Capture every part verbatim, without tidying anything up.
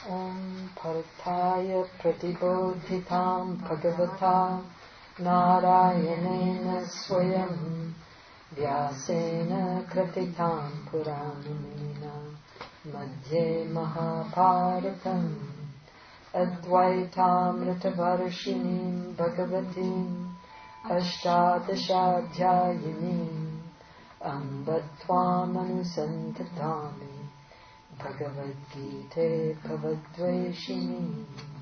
Om Partaya Pratibodhitam Bhagavata Narayanena Swayam Vyasena Kratitam Puranamina Madhye Mahabharatam Advaitamritavarashinim Bhagavatim Ashtadashaadhyayinim Ambatvam Anusantatami Bhagavad Gita Bhavadveshini.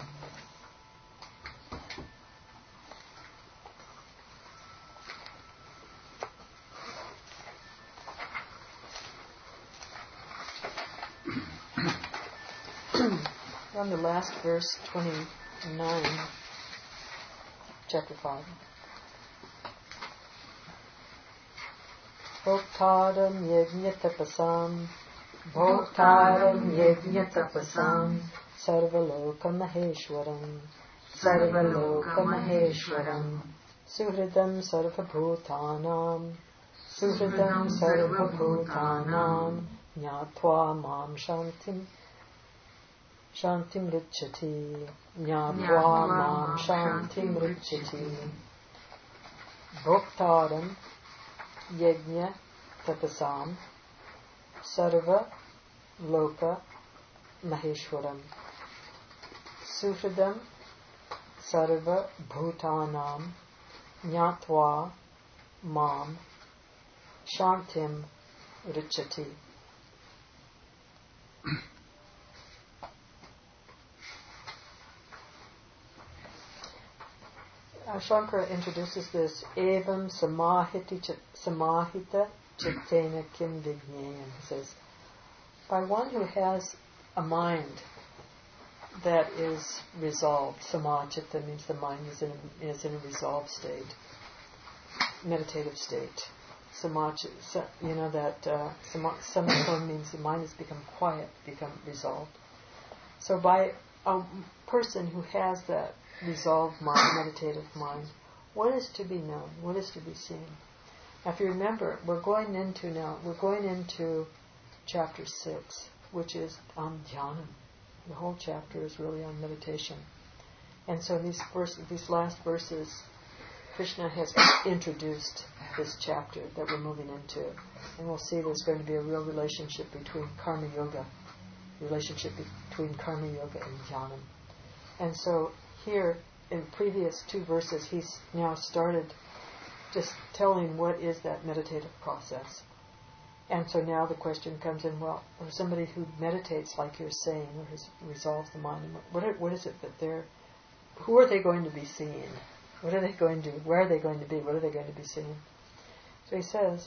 On the last verse, twenty-nine, chapter five. Bhoktaram yajñatapasam Bhoktaram yajñatapasam Sarvaloka Maheshwaram Sarvaloka Maheshwaram Suhridam Sarvabhutanam Suhridam Sarvabhutanam Nyatva Mam Shantim Shantim Richati Nyatva Mam Shantim Richati Bhoktaram Yajna Tapasam Sarva Loka Maheshwaram Sufridam Sarva Bhutanam Nyatva Mam Shantim Richati. Shankara introduces this evam samahiti ch- samahita chittena kim vignayam. He says, by one who has a mind that is resolved, samachita means the mind is in a, is in a resolved state, meditative state. Samachita, you know that uh, samatha means the mind has become quiet, become resolved. So by a person who has that resolved mind, meditative mind, what is to be known? What is to be seen? Now, if you remember, we're going into now, we're going into chapter six, which is on dhyanam. The whole chapter is really on meditation. And so these verses, these last verses, Krishna has introduced this chapter that we're moving into. And we'll see there's going to be a real relationship between karma yoga, relationship between karma yoga and dhyanam. And so here, in previous two verses, he's now started just telling what is that meditative process. And so now the question comes in, well, for somebody who meditates like you're saying, or has resolved the mind, what, are, what is it that they're, who are they going to be seeing? What are they going to, where are they going to be? What are they going to be seeing? So he says,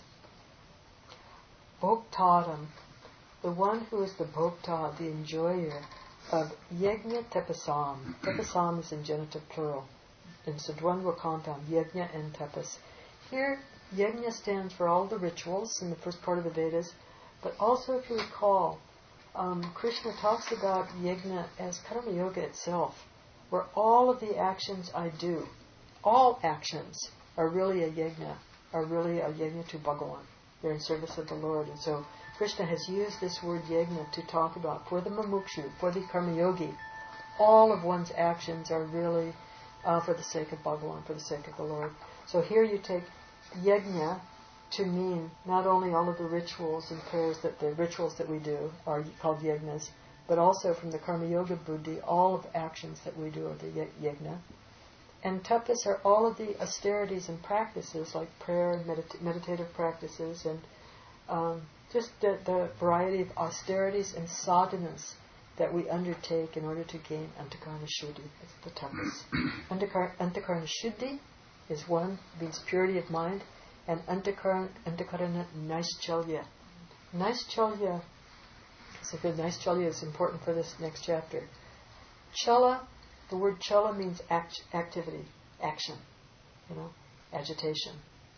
Bhoktaram, the one who is the Bhokta, the enjoyer of Yajna Tapasam. Tapasam is in genitive plural. It's a dvandva compound, Yajna and Tapas. Here, Yajna stands for all the rituals in the first part of the Vedas, but also, if you recall, um, Krishna talks about Yajna as Karma Yoga itself, where all of the actions I do, all actions are really a Yajna, are really a Yajna to Bhagavan. They're in service of the Lord. And so Krishna has used this word Yajna to talk about, for the Mumukshu, for the Karma Yogi, all of one's actions are really uh, for the sake of Bhagavan, for the sake of the Lord. So here you take Yajna to mean not only all of the rituals and prayers, that the rituals that we do are called Yajnas, but also from the Karma Yoga Buddhi, all of the actions that we do are the Yajna. And tapas are all of the austerities and practices, like prayer and medit- meditative practices, and um, just the, the variety of austerities and sadhanas that we undertake in order to gain antakarana shuddhi. That's the tapas. Antakar- antakarana shuddhi is one, means purity of mind, and antakarana, antakarana naischalya. Naischalya, so good, naischalya is important for this next chapter. Chala, the word chala means act, activity, action, you know, agitation.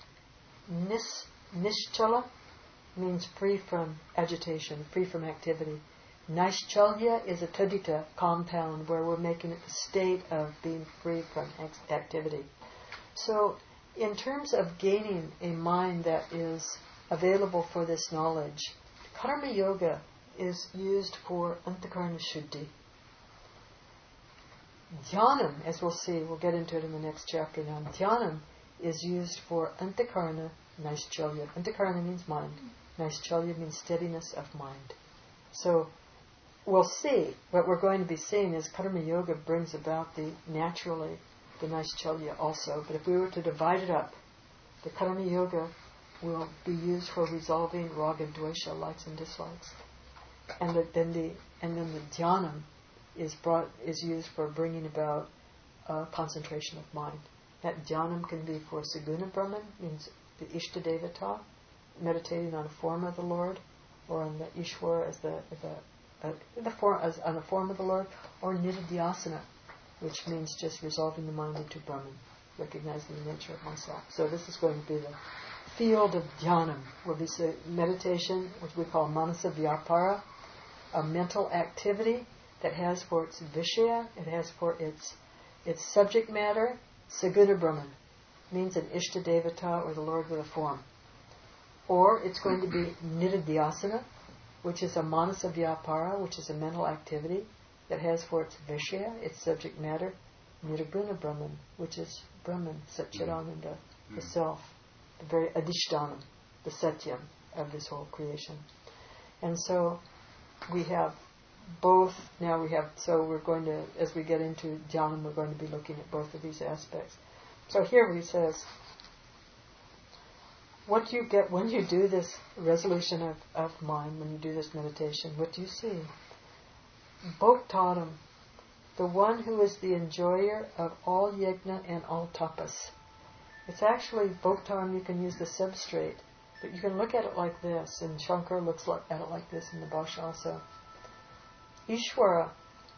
Nis, nischala means free from agitation, free from activity. Naischalya is a tadita compound where we're making it a state of being free from ex- activity. So, in terms of gaining a mind that is available for this knowledge, Karma Yoga is used for Antakarana Shuddhi. Dhyanam, as we'll see, we'll get into it in the next chapter now. Dhyanam is used for antakarana naischalya. Antakarana means mind. Naischalya means steadiness of mind. So we'll see, what we're going to be seeing is Karma Yoga brings about the naturally the naischalya also. But if we were to divide it up, the Karma Yoga will be used for resolving raga, dvesha, likes and dislikes. And the, then the and then the dhyanam is brought is used for bringing about uh, concentration of mind. That dhyanam can be for Saguna Brahman, means the Ishtadevata, meditating on a form of the Lord, or on the Ishwara as the the, uh, the form as on the form of the Lord, or Nididhyasana, which means just resolving the mind into Brahman, recognizing the nature of oneself. So this is going to be the field of dhyanam, where we say meditation, which we call manasa vyapara, a mental activity that has for its vishaya, it has for its its subject matter, Saguna Brahman, means an Ishtadevata or the Lord with a form. Or it's going to be Nididhyasana, which is a manasa vyapara, which is a mental activity that has for its vishaya, its subject matter, Nirguna Brahman, which is Brahman, Satchidananda, the self, the very adhishtanam, the satyam of this whole creation. And so we have both, now we have, so we're going to, as we get into dhyanam, we're going to be looking at both of these aspects. So here he says, what do you get when you do this resolution of, of mind, when you do this meditation? What do you see? Bhoktaram, the one who is the enjoyer of all yajna and all tapas. It's actually, Bhoktaram, you can use the substrate, but you can look at it like this, and Shankara looks like, at it like this in the Bhashya also. Ishvara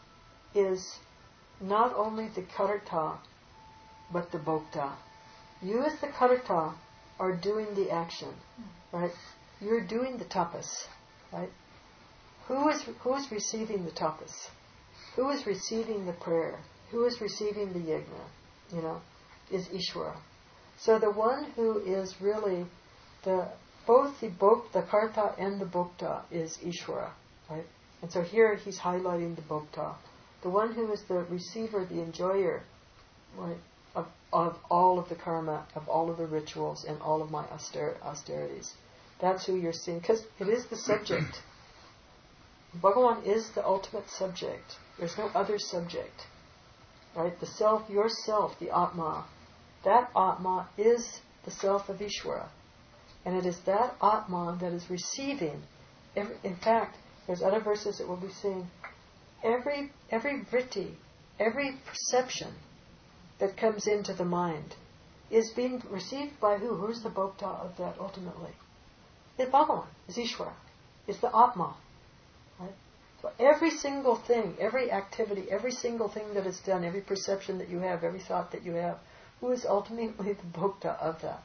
is not only the karta, but the bhokta. You as the karta are doing the action, right? You're doing the tapas, right? Who is who is receiving the tapas? Who is receiving the prayer? Who is receiving the yajna? You know, is Ishvara. So the one who is really the both the bhok, the karta and the bhokta is Ishvara, right? And so here he's highlighting the bhokta, the one who is the receiver, the enjoyer, right, of of all of the karma, of all of the rituals, and all of my auster- austerities. That's who you're seeing, because it is the subject. Bhagavan is the ultimate subject. There's no other subject, right? The self, yourself, the Atma, that Atma is the self of Ishvara. And it is that Atma that is receiving. Every, in fact, there's other verses that we'll be seeing. Every every vritti, every perception that comes into the mind is being received by who? Who's the bhokta of that ultimately? It's Bhagavan, it's Ishvara, it's the Atma. Right? So every single thing, every activity, every single thing that is done, every perception that you have, every thought that you have, who is ultimately the bhokta of that?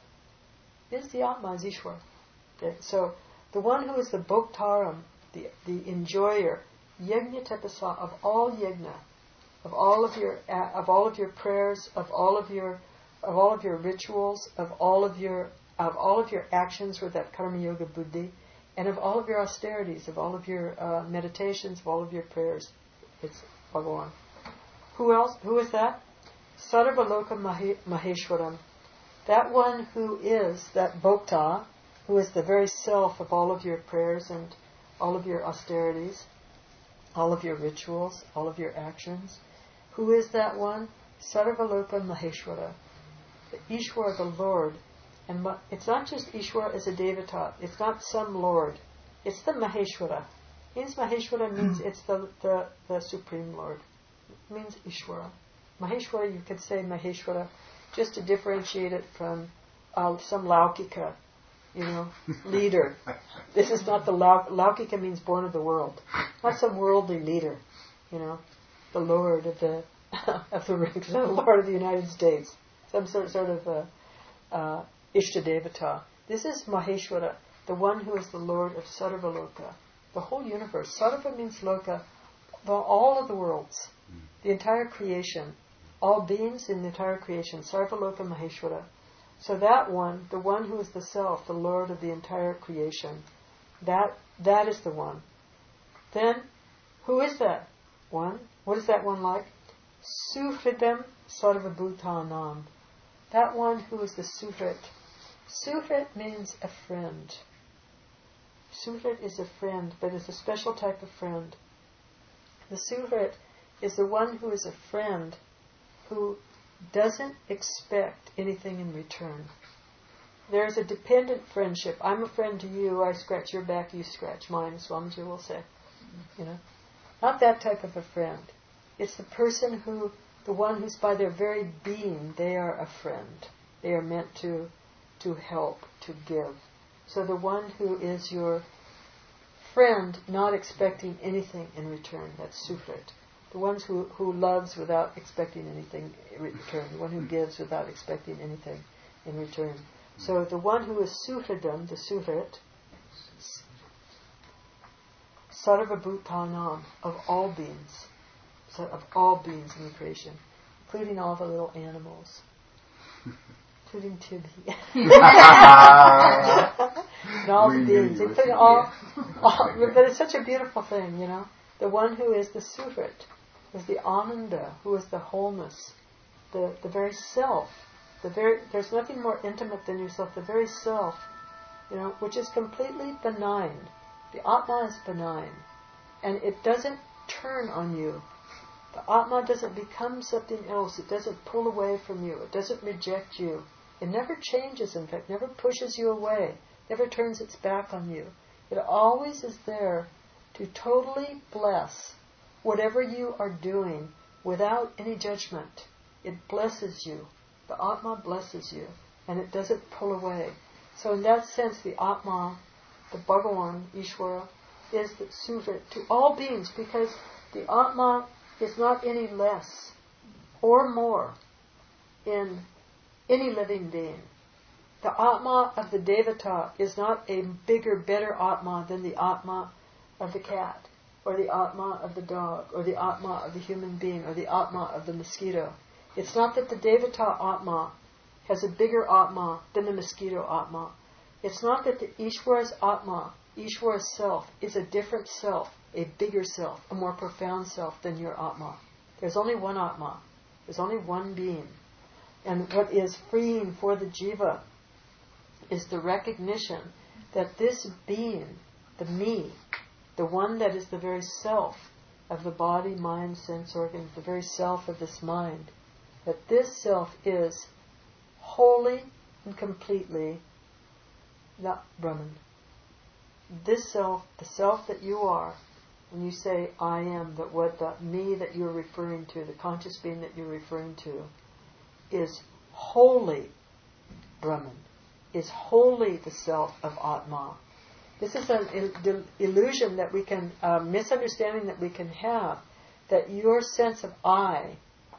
Is the Atma, is Ishvara. Okay? So the one who is the bhoktaram, the the enjoyer, yajna tapasa, of all yajna, of all of your uh, of all of your prayers, of all of your of all of your rituals, of all of your of all of your actions with that karma yoga buddhi, and of all of your austerities, of all of your uh, meditations, of all of your prayers. It's Bhagavan. Who else? Who is that? Sarvaloka Mahe- Maheshwaram. That one who is that bhokta, who is the very self of all of your prayers and all of your austerities, all of your rituals, all of your actions. Who is that one? Sarvaloka Maheshwara. The Ishwara, the Lord. And ma- it's not just Ishwara as a devata. It's not some Lord. It's the Maheshwara. Means Maheshwara means it's the, the, the Supreme Lord. It means Ishwara. Maheshwara, you could say Maheshwara, just to differentiate it from uh, some Laukika, you know, leader. This is not the Lau- Laukika means born of the world, not some worldly leader, you know, the Lord of the of the rings, the Lord of the United States, some sort sort of uh, uh, Ishtadevata. This is Maheshwara, the one who is the Lord of Sarvaloka, the whole universe. Sarva means loka, the, all of the worlds, the entire creation. All beings in the entire creation, Sarvaloka Maheshwara. So that one, the one who is the self, the Lord of the entire creation, that that is the one. Then, who is that one? What is that one like? Suhridam Sarvabhutanam. That one who is the Suhrit. Suhrit means a friend. Suhrit is a friend, but it's a special type of friend. The Suhrit is the one who is a friend who doesn't expect anything in return. There's a dependent friendship. I'm a friend to you, I scratch your back, you scratch mine, Swamiji will say. You know? Not that type of a friend. It's the person who, the one who's by their very being, they are a friend. They are meant to, to help, to give. So the one who is your friend, not expecting anything in return, that's Suhrit. The ones who, who loves without expecting anything in return. The one who gives without expecting anything in return. So the one who is Suhridam, the Suhrit, Sarvabhutanam, of all beings, so of all beings in the creation, including all the little animals, including Tibby, and all the beings, including all, all. But it's such a beautiful thing, you know. The one who is the Suhrit, is the Ananda, who is the wholeness, the the very self. The very there's nothing more intimate than yourself. The very self, you know, which is completely benign. The Atma is benign, and it doesn't turn on you. The Atma doesn't become something else. It doesn't pull away from you. It doesn't reject you. It never changes, in fact, never pushes you away, never turns its back on you. It always is there to totally bless whatever you are doing without any judgment. It blesses you. The Atma blesses you, and it doesn't pull away. So in that sense, the Atma, the Bhagavan, Ishvara, is the Suhrit to all beings, because the Atma is not any less or more in any living being. The Atma of the Devata is not a bigger, better Atma than the Atma of the cat, or the Atma of the dog, or the Atma of the human being, or the Atma of the mosquito. It's not that the Devata Atma has a bigger Atma than the mosquito Atma. It's not that the Ishvara's Atma, Ishvara's self, is a different self, a bigger self, a more profound self than your Atma. There's only one Atma. There's only one being. And what is freeing for the Jiva is the recognition that this being, the me, the one that is the very self of the body, mind, sense organs, the very self of this mind, that this self is wholly and completely not Brahman. This self, the self that you are, when you say I am, that what the me that you're referring to, the conscious being that you're referring to, is wholly Brahman, is wholly the self of Atma. This is an il- illusion that we can, uh, misunderstanding that we can have, that your sense of I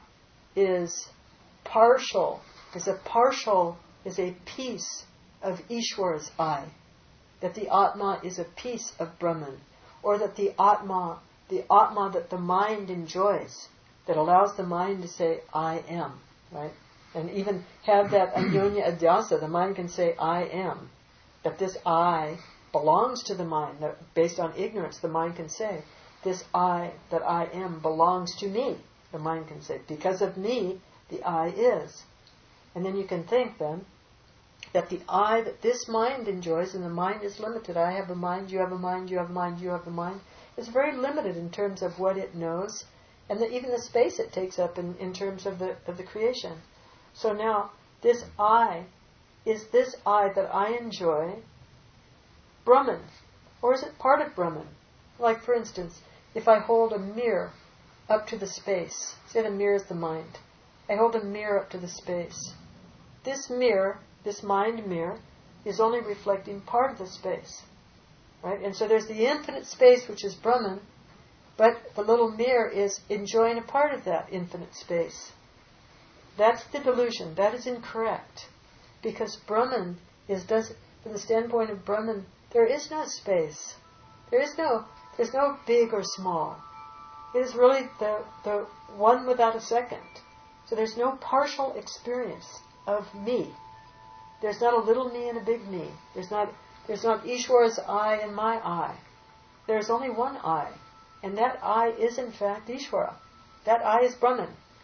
is partial, is a partial, is a piece of Ishvara's I, that the Atma is a piece of Brahman, or that the Atma, the Atma that the mind enjoys, that allows the mind to say, I am, right? And even have that anyonya adhyasa, the mind can say, I am, that this I belongs to the mind, that based on ignorance, the mind can say, this I that I am belongs to me. The mind can say, because of me, the I is. And then you can think then that the I that this mind enjoys, and the mind is limited. I have a mind, you have a mind, you have a mind, you have a mind, is very limited in terms of what it knows, and the, even the space it takes up in, in terms of the of the creation. So now, this I, is this I that I enjoy Brahman? Or is it part of Brahman? Like, for instance, if I hold a mirror up to the space, say the mirror is the mind, I hold a mirror up to the space. This mirror, this mind mirror, is only reflecting part of the space. Right? And so there's the infinite space, which is Brahman, but the little mirror is enjoying a part of that infinite space. That's the delusion. That is incorrect. Because Brahman is, does, from the standpoint of Brahman, there is no space. There is no, there's no big or small. It is really the, the one without a second. So there's no partial experience of me. There's not a little me and a big me. There's not, there's not Ishvara's I and my I. There's only one I. And that I is in fact Ishvara. That I is Brahman.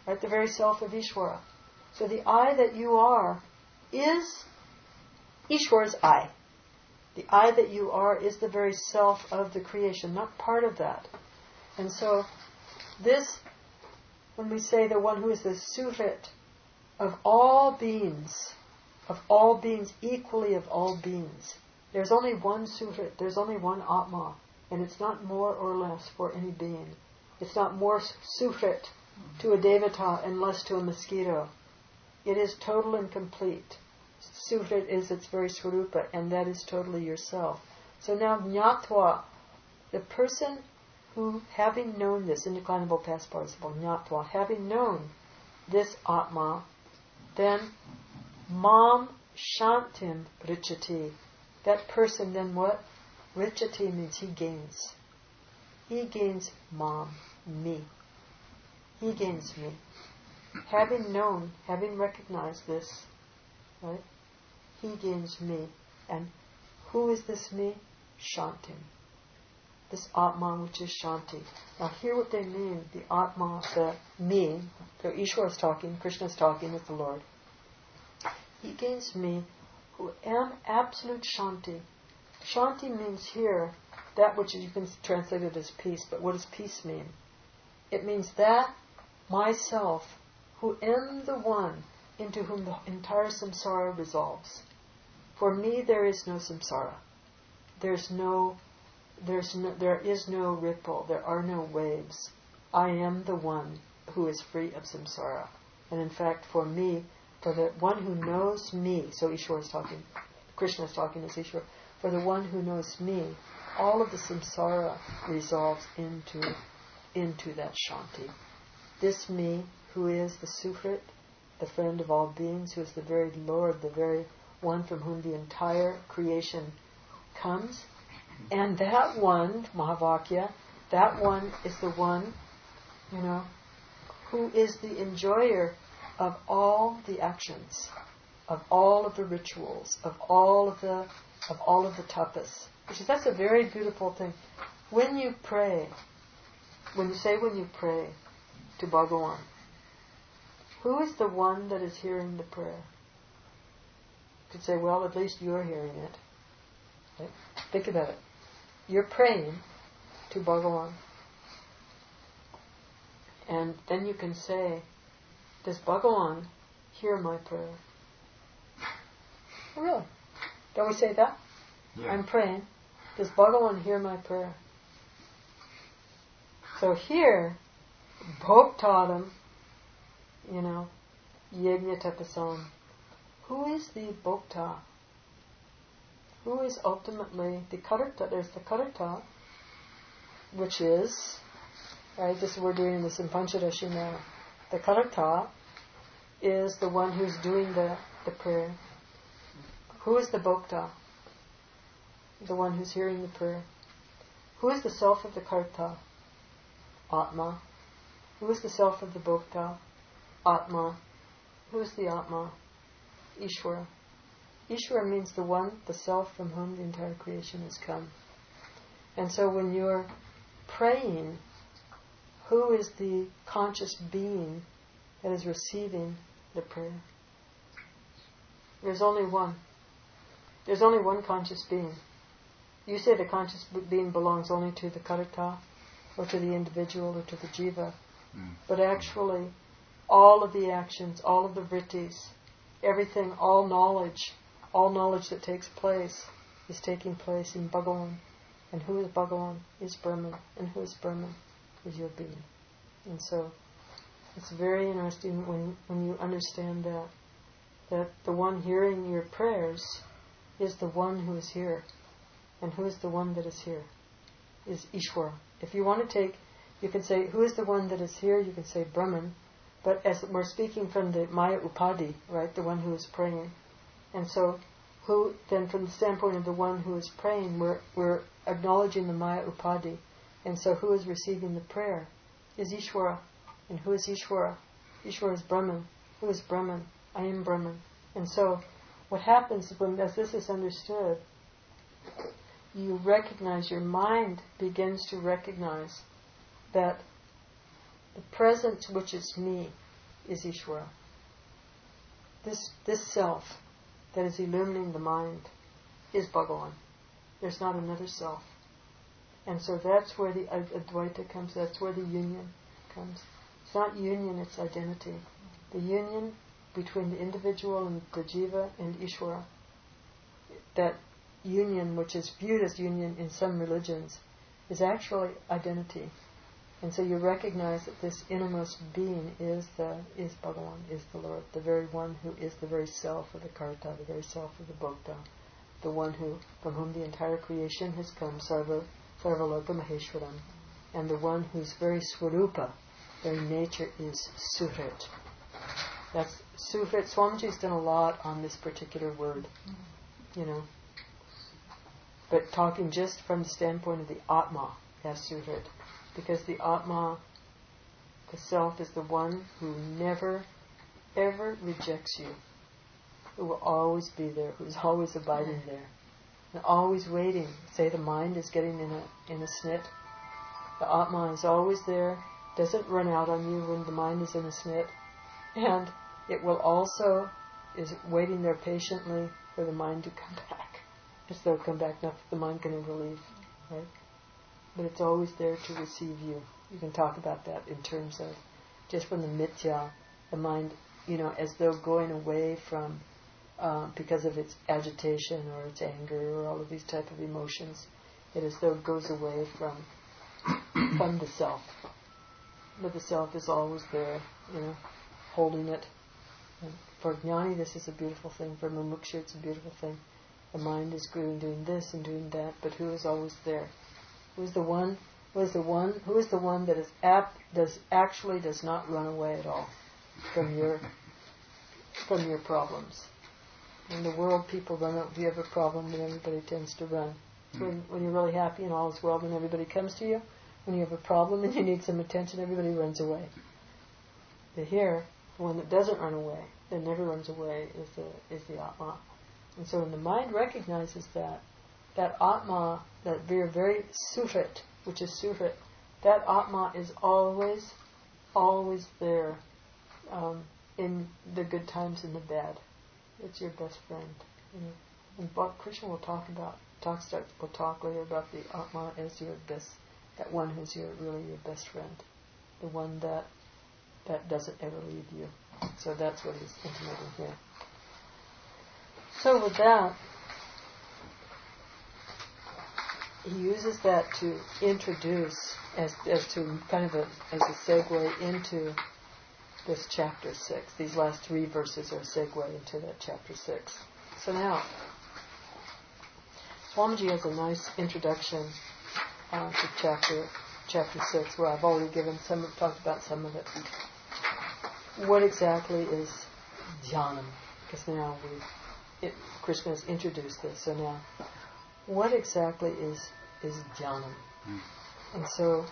right? The very self of Ishvara. So the I that you are is Ishvara's I. The I that you are is the very self of the creation, not part of that. And so this, when we say the one who is the Suhrit of all beings, of all beings, equally of all beings, there's only one Suhrit, there's only one Atma, and it's not more or less for any being. It's not more Suhrit to a Devata and less to a mosquito. It is total and complete. Suhrit is its very Swarupa, and that is totally yourself. So now Jnatva, the person who, having known this, indeclinable past participle, Jnatva, having known this Atma, then Mam Shantim Richati. That person then what? Richati means he gains. He gains Mam, me. He gains me. Having known, having recognized this, right? He gains me. And who is this me? Shantim. This Atma, which is Shanti. Now hear what they mean. The Atma, the me, so Ishvara is talking, Krishna is talking with the Lord. He gains me, who am absolute Shanti. Shanti means here that which you can translate it as peace, but what does peace mean? It means that myself, who am the one into whom the entire samsara resolves. For me there is no samsara. There's no, there's no, there is no ripple. There are no waves. I am the one who is free of samsara. And in fact, for me, for the one who knows me, so Ishvara is talking, Krishna is talking as Ishvara, for the one who knows me, all of the samsara resolves into, into that Shanti. This me, who is the Suhrit, the friend of all beings, who is the very Lord, the very one from whom the entire creation comes. And that one, Mahavakya, that one is the one, you know, who is the enjoyer of all the actions, of all of the rituals, of all of the of all of the tapas. Which is, that's a very beautiful thing. When you pray, when you say when you pray to Bhagavan, who is the one that is hearing the prayer? You could say, well, at least you're hearing it. Right? Think about it. You're praying to Bhagavan. And then you can say, does Bhagavan hear my prayer? Oh, really? Don't we say that? Yeah. I'm praying. Does Bhagavan hear my prayer? So here, Bhoktaram, you know, Yajna Tapasam. Who is the Bhokta? Who is ultimately the Karta? There's the Karta, which is, right, this we're doing this in Panchadashi now. The Karta is the one who's doing the, the prayer. Who is the Bhokta? The one who's hearing the prayer. Who is the self of the Karta? Atma. Who is the self of the Bhokta? Atma. Who is the Atma? Ishvara. Ishvara means the one, the self from whom the entire creation has come. And so when you're praying, who is the conscious being that is receiving the prayer? There's only one. There's only one conscious being. You say the conscious being belongs only to the karta, or to the individual, or to the jiva. Mm. But actually, all of the actions, all of the vrittis, everything, all knowledge, all knowledge that takes place is taking place in Bhagavan. And who is Bhagavan? Is Brahman. And who is Brahman? Is your being. And so, it's very interesting when, when you understand that, that the one hearing your prayers is the one who is here. And who is the one that is here? Is Ishvara. If you want to take, you can say, who is the one that is here? You can say Brahman. But as we're speaking from the Maya Upadi, right, the one who is praying. And so, who then from the standpoint of the one who is praying, we're, we're acknowledging the Maya Upadi. And so who is receiving the prayer is Ishvara. And who is Ishvara? Ishvara is Brahman. Who is Brahman? I am Brahman. And so, what happens when, as this is understood, you recognize, your mind begins to recognize that the presence which is me, is Ishvara. This, this self that is illumining the mind is Bhagavan. There's not another self. And so that's where the Advaita comes, that's where the union comes. It's not union, it's identity. The union between the individual and the jiva and Ishvara, that union, which is viewed as union in some religions, is actually identity. And so you recognize that this innermost being is the is Bhagavan, is the Lord, the very one who is the very self of the Karta, the very self of the Bhokta, the one who from whom the entire creation has come, Sarva Sarvaloka Maheshwaram, and the one whose very Swarupa, very nature is Suhrit. That's Suhrit. Swamiji's done a lot on this particular word, you know. But talking just from the standpoint of the Atma as Suhrit. Because the Atma, the self, is the one who never, ever rejects you. Who will always be there, who's always abiding there. And always waiting. Say the mind is getting in a in a snit. The Atma is always there, doesn't run out on you when the mind is in a snit. And it will also, is waiting there patiently for the mind to come back. As though come back, not that the mind can ever leave. Right? But it's always there to receive you. You can talk about that in terms of just from the mithya, the mind, you know, as though going away from, uh, because of its agitation or its anger or all of these type of emotions, it as though it goes away from from the self. But the self is always there, you know, holding it. And for jnani, this is a beautiful thing. For mumuksha, it's a beautiful thing. The mind is doing, doing this and doing that, but who is always there? Who is the one? Who is the one? Who is the one that is apt, does actually does not run away at all from your from your problems? In the world, people run out. If you have a problem, then everybody tends to run. So when, when you're really happy and all is well, then everybody comes to you. When you have a problem and you need some attention, everybody runs away. But here, the one that doesn't run away, that never runs away, is the is the Atma. And so when the mind recognizes that, that Atma, that very, very Suhrit, which is Suhrit, that Atma is always, always there um, in the good times and the bad. It's your best friend. You know? And Bhakti Krishna will talk about, talk, start, will talk later about the Atma as your best, that one who's your, really your best friend. The one that, that doesn't ever leave you. So that's what he's intimating here. So with that, he uses that to introduce, as as to kind of a, as a segue into this chapter six. These last three verses are a segue into that chapter six. So now, Swamiji has a nice introduction uh, to chapter chapter six, where I've already given some, talked about some of it. What exactly is jnanam? Because now we've It, Krishna has introduced this, so now, what exactly is is jnanam? Mm. And so,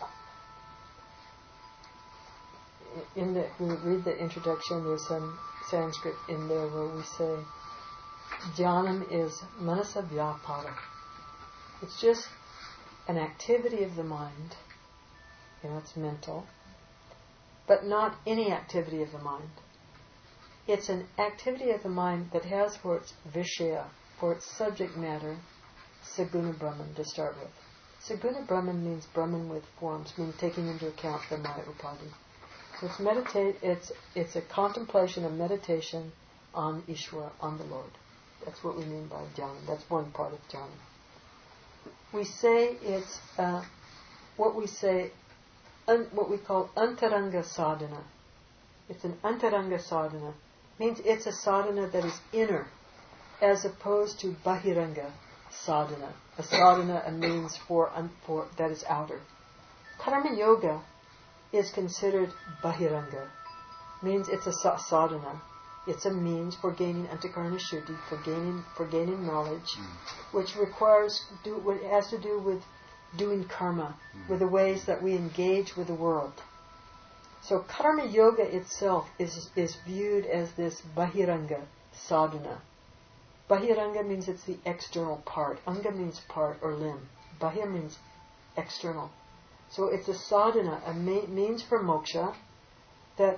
in the when we read the introduction, there's some Sanskrit in there where we say, jnanam is manasa vyapara. It's just an activity of the mind. You know, it's mental, but not any activity of the mind. It's an activity of the mind that has for its vishaya, for its subject matter, Saguna Brahman to start with. Saguna Brahman means Brahman with forms, means taking into account the Maya Upadhi. So it's meditate. It's it's a contemplation, a meditation on Ishvara, on the Lord. That's what we mean by jnana. That's one part of jnana. We say it's uh, what we say, un, what we call antaranga sadhana. It's an antaranga sadhana. Means it's a sadhana that is inner, as opposed to bahiranga sadhana. A sadhana a means for, um, for that is outer. Karma yoga is considered bahiranga. Means it's a sa- sadhana. It's a means for gaining antakarana shuddhi, for gaining for gaining knowledge, mm. which requires do what has to do with doing karma, mm. with the ways that we engage with the world. So karma yoga itself is is viewed as this bahiranga sadhana. Bahiranga means it's the external part. Anga means part or limb. Bahir means external. So it's a sadhana, a ma- means for moksha that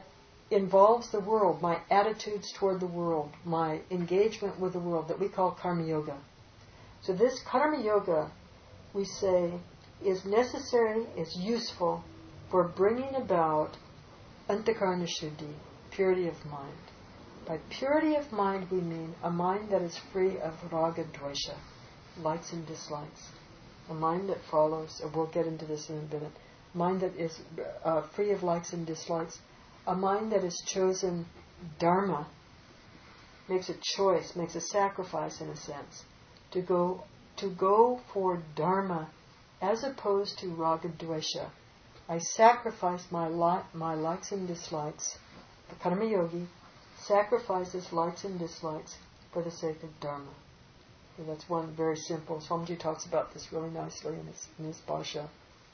involves the world, my attitudes toward the world, my engagement with the world, that we call karma yoga. So this karma yoga, we say, is necessary, is useful for bringing about antakarana shuddhi, purity of mind. By purity of mind we mean a mind that is free of raga dvesha, likes and dislikes. A mind that follows, and we'll get into this in a minute, a mind that is uh, free of likes and dislikes, a mind that has chosen dharma, makes a choice, makes a sacrifice in a sense, to go to go for dharma as opposed to raga dvesha. I sacrifice my li- my likes and dislikes. The karma yogi sacrifices likes and dislikes for the sake of dharma. And that's one very simple. Swamiji talks about this really nicely in his, in his bhasha.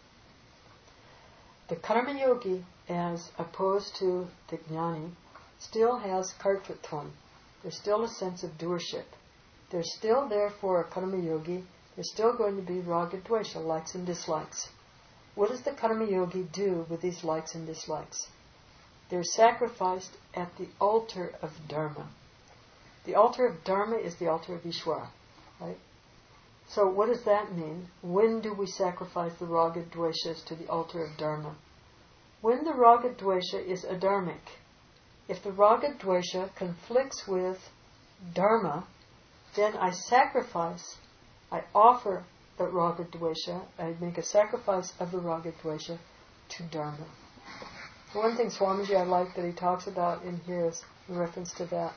The karma yogi, as opposed to the jnani, still has kartritvam. There's still a sense of doership. There's still, therefore, a karma yogi, there's still going to be raga dvesha, likes and dislikes. What does the karma yogi do with these likes and dislikes? They're sacrificed at the altar of dharma. The altar of dharma is the altar of Ishvara, right? So what does that mean? When do we sacrifice the raga dveshas to the altar of dharma? When the raga dvesha is adharmic. If the raga dvesha conflicts with dharma, then I sacrifice, I offer the raga dvesha, I make a sacrifice of the raga dvesha to dharma. One thing Swamiji I like that he talks about in here is in reference to that.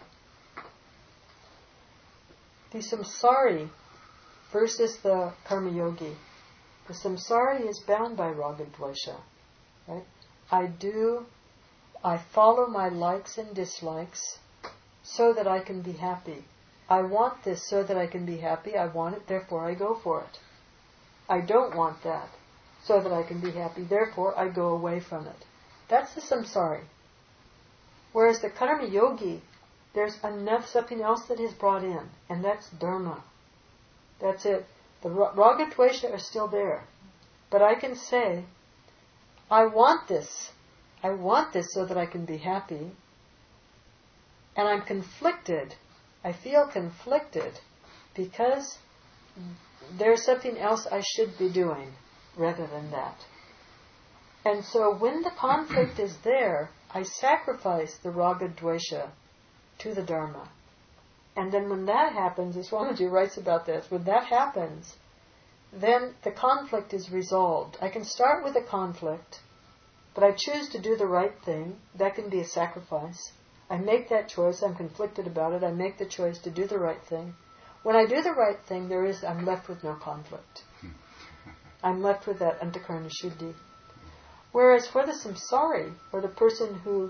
The samsari versus the karma yogi. The samsari is bound by raga dvesha. Right? I do, I follow my likes and dislikes so that I can be happy. I want this so that I can be happy. I want it, therefore I go for it. I don't want that so that I can be happy. Therefore I go away from it. That's the samsari. Whereas the karma yogi, there's enough, something else that is brought in, and that's dharma. That's it. The raga dvesha are still there. But I can say, I want this. I want this so that I can be happy. And I'm conflicted. I feel conflicted because there's something else I should be doing rather than that. And so when the conflict is there, I sacrifice the raga dvesha to the dharma. And then when that happens, as Swamiji writes about this, when that happens, then the conflict is resolved. I can start with a conflict, but I choose to do the right thing. That can be a sacrifice. I make that choice. I'm conflicted about it. I make the choice to do the right thing. When I do the right thing, there is, I'm left with no conflict. I'm left with that antakarana shuddhi. Whereas for the samsari, or the person who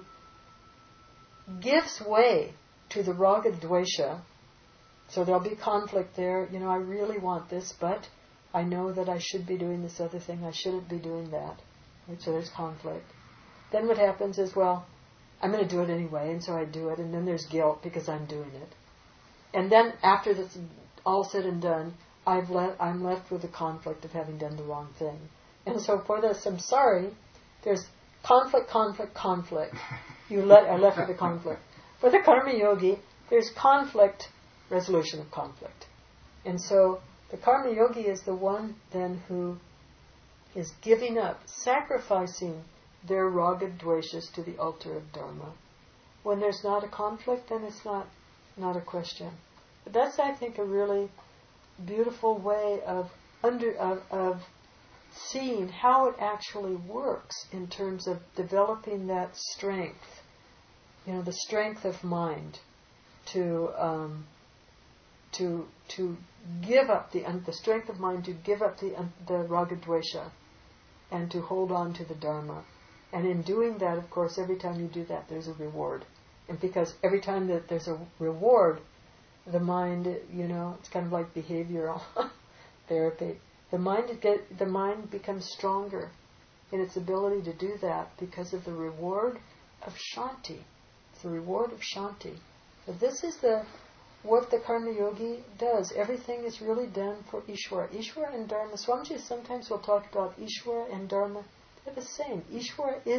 gives way to the raga dvesha, so there'll be conflict there, you know, I really want this, but I know that I should be doing this other thing, I shouldn't be doing that. Right? So there's conflict. Then what happens is, well, I'm going to do it anyway, and so I do it, and then there's guilt because I'm doing it. And then after that's all said and done, I've le- I'm left with the conflict of having done the wrong thing. And so for the samsari, there's conflict, conflict, conflict. You le- are left with the conflict. For the karma yogi, there's conflict, resolution of conflict. And so the karma yogi is the one then who is giving up, sacrificing their raga dveshas to the altar of dharma. When there's not a conflict, then it's not, not a question. But that's, I think, a really beautiful way of under of, of seeing how it actually works in terms of developing that strength, you know, the strength of mind to um, to to give up the the strength of mind to give up the the raga dvesha and to hold on to the dharma. And in doing that, of course, every time you do that, there's a reward. And because every time that there's a reward, the mind, you know, it's kind of like behavioral therapy. The mind get the mind becomes stronger in its ability to do that because of the reward of shanti. It's the reward of shanti. So this is the what the karma yogi does. Everything is really done for Ishvara. Ishvara and Dharma. Swamiji sometimes will talk about Ishvara and Dharma. They're the same. Ishvara is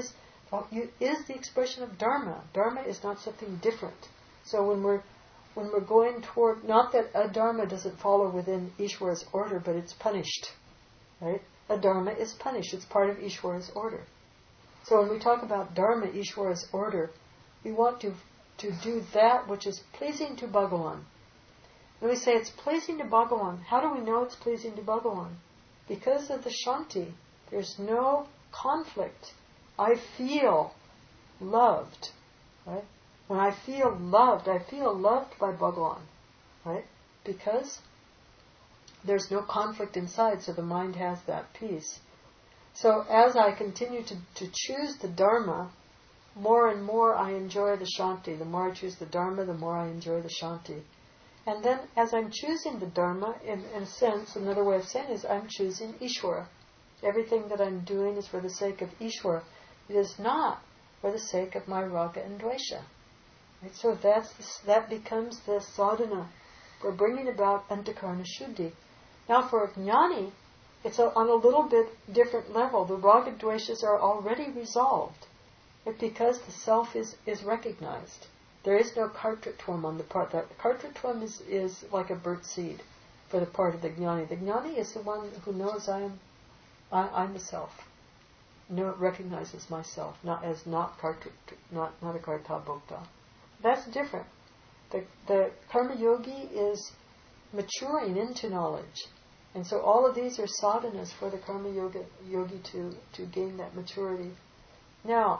is the expression of Dharma. Dharma is not something different. So when we're when we're going toward, not that adharma doesn't follow within Ishwara's order, but it's punished, right? Adharma is punished. It's part of Ishwara's order. So when we talk about Dharma, Ishwara's order, we want to to do that which is pleasing to Bhagavan. When we say it's pleasing to Bhagavan, how do we know it's pleasing to Bhagavan? Because of the Shanti. There's no conflict. I feel loved, right? When I feel loved, I feel loved by Bhagavan, right? Because there's no conflict inside, so the mind has that peace. So as I continue to, to choose the Dharma, more and more I enjoy the Shanti. The more I choose the Dharma, the more I enjoy the Shanti. And then as I'm choosing the Dharma, in, in a sense, another way of saying is I'm choosing Ishvara. Everything that I'm doing is for the sake of Ishvara. It is not for the sake of my raga and dvesha. Right? So that's the, that becomes the sadhana for bringing about antakarana shuddhi. Now for a jnani, it's a, on a little bit different level. The raga dveshas are already resolved. But because the self is, is recognized. There is no kartritvam on the part. The kartritvam is, is like a bird seed for the part of the jnani. The jnani is the one who knows I am I, I'm the self. No, recognizes myself, not as not kartrit, not not a karta bhokta. That's different. The the karma yogi is maturing into knowledge, and so all of these are sadhanas for the karma yoga, yogi to to gain that maturity. Now,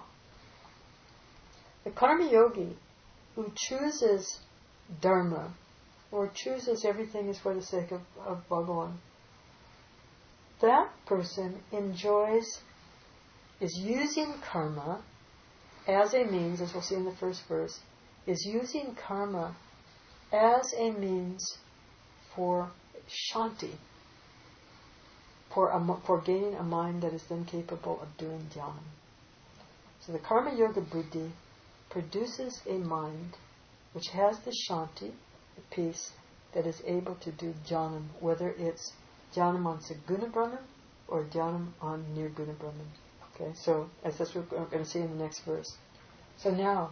the karma yogi who chooses dharma or chooses everything is for the sake of, of Bhagavan, that person enjoys, is using karma as a means, as we'll see in the first verse, is using karma as a means for shanti, for, a, for gaining a mind that is then capable of doing dhyanam. So the karma yoga buddhi produces a mind which has the shanti, the peace, that is able to do dhyanam, whether it's dhyanam on saguna brahman or dhyanam on nirguna brahman. Okay, so as that's what we're going to see in the next verse. So now,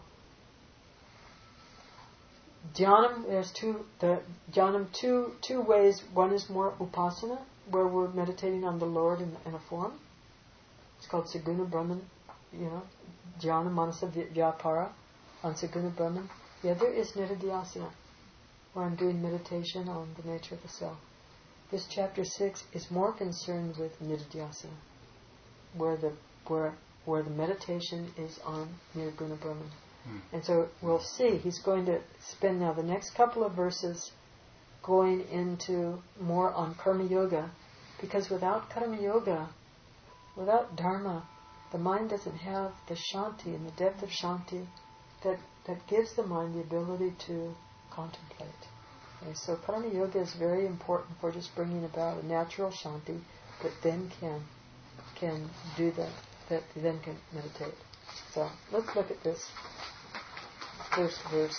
dhyanam, there's two, the dhyanam, two, two ways. One is more upasana, where we're meditating on the Lord in, in a form. It's called saguna brahman, you know, dhyana manasa vyapara on saguna brahman. The other is nididhyasana, where I'm doing meditation on the nature of the self. This chapter six is more concerned with nididhyasana, where the where where the meditation is on nirguna brahman. Hmm. And so we'll see, he's going to spend now the next couple of verses going into more on karma yoga, because without karma yoga, without dharma, the mind doesn't have the shanti and the depth of shanti that, that gives the mind the ability to contemplate. Okay, so karma yoga is very important for just bringing about a natural shanti that then can can do that, that then can meditate. So let's look at this first verse.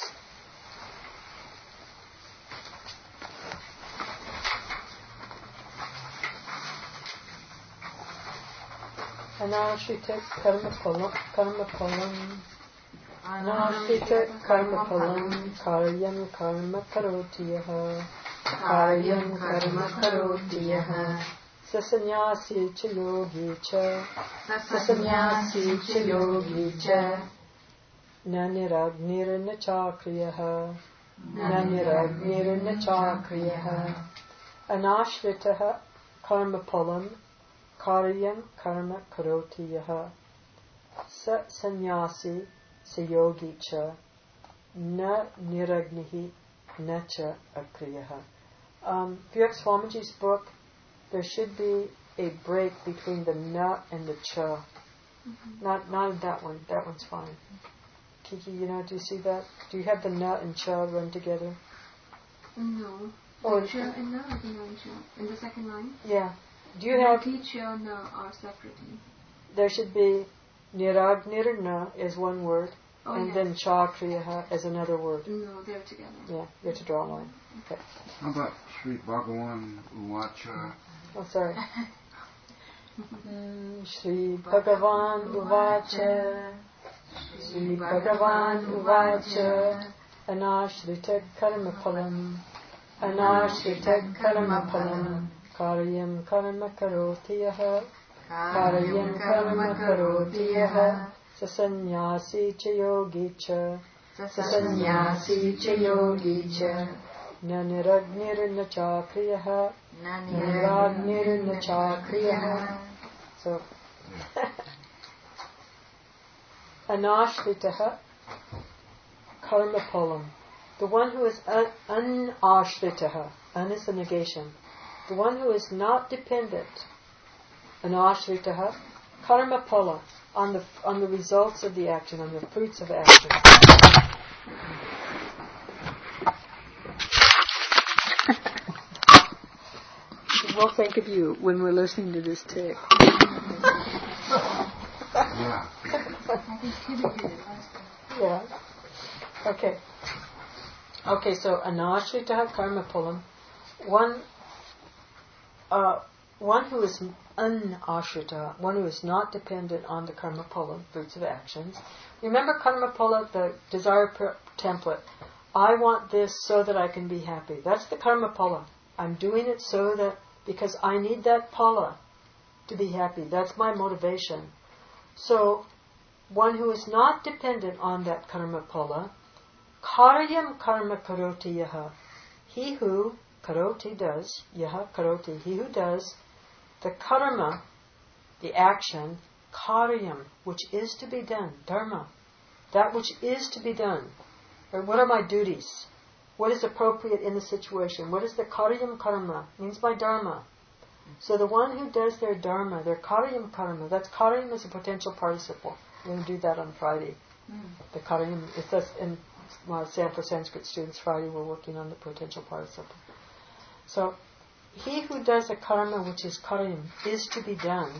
Anashita karma phalam, karma phalam, anashita karma phalam, karyam karma karoti yaha, karyam karma karoti yaha, sasanyasi cha yogi cha, sasanyasi cha yogi cha, naniragnir na chakriyaha, naniragnir na chakriyaha, anashritaha karma phalam, karyam karma karoti yaha, sa sannyasi sa yogi cha, na niragnihi na cha akriyaha. Um, if you have Swamiji's book, there should be a break between the na and the cha. Mm-hmm. Not not that one. That one's fine. Kiki, you know, do you see that? Do you have the na and cha run together? No. Oh, the cha and na are in cha. In the second line? Yeah. Do you have... The cha and na are separately. There should be niragnir na is one word, oh, and yes. then chakriyaha is another word. No, they're together. Yeah, you have to draw a line. Okay. How about Sri Bhagavan Uvacha? Oh, sorry. Shri Bhagavan Uvacha Shri Bhagavan Uvacha Anashrita Karma Palam Anashrita Karma Palam Karyam Karma Karoti Yaha Karyam Karma Karoti Yaha Sasanyasi Cha Yogi Cha Sasanyasi Cha Yogi Cha Naniragnir Chakriyaha Naniragnir Chakriyaha. So, Anashritaha Karma Palam. The one who is un- unashritaha, un is the negation. The one who is not dependent, anashritaha, karma pala, on the on the results of the action, on the fruits of action. We'll think of you when we're listening to this tape. Yeah. Yeah. Okay. Okay, so anashritaha karma pulam, one uh, one who is unashrita, one who is not dependent on the karma pulam, fruits of actions. Remember karma pula, the desire pr- template. I want this so that I can be happy. That's the karma pula. I'm doing it so that, because I need that pula to be happy. That's my motivation. So, one who is not dependent on that karma pula, karyam karma karoti yaha. He who, karoti does, yaha karoti, he who does the karma, the action, karyam, which is to be done, dharma, that which is to be done. Or what are my duties? What is appropriate in the situation? What is the karyam karma? Means my dharma. So the one who does their dharma, their karyam karma, that's karyam is a potential participle. We're going to do that on Friday. Mm. The karyam, it's us in uh, for Sanskrit students, Friday we're working on the potential participle. So, he who does a karma which is karyam is to be done.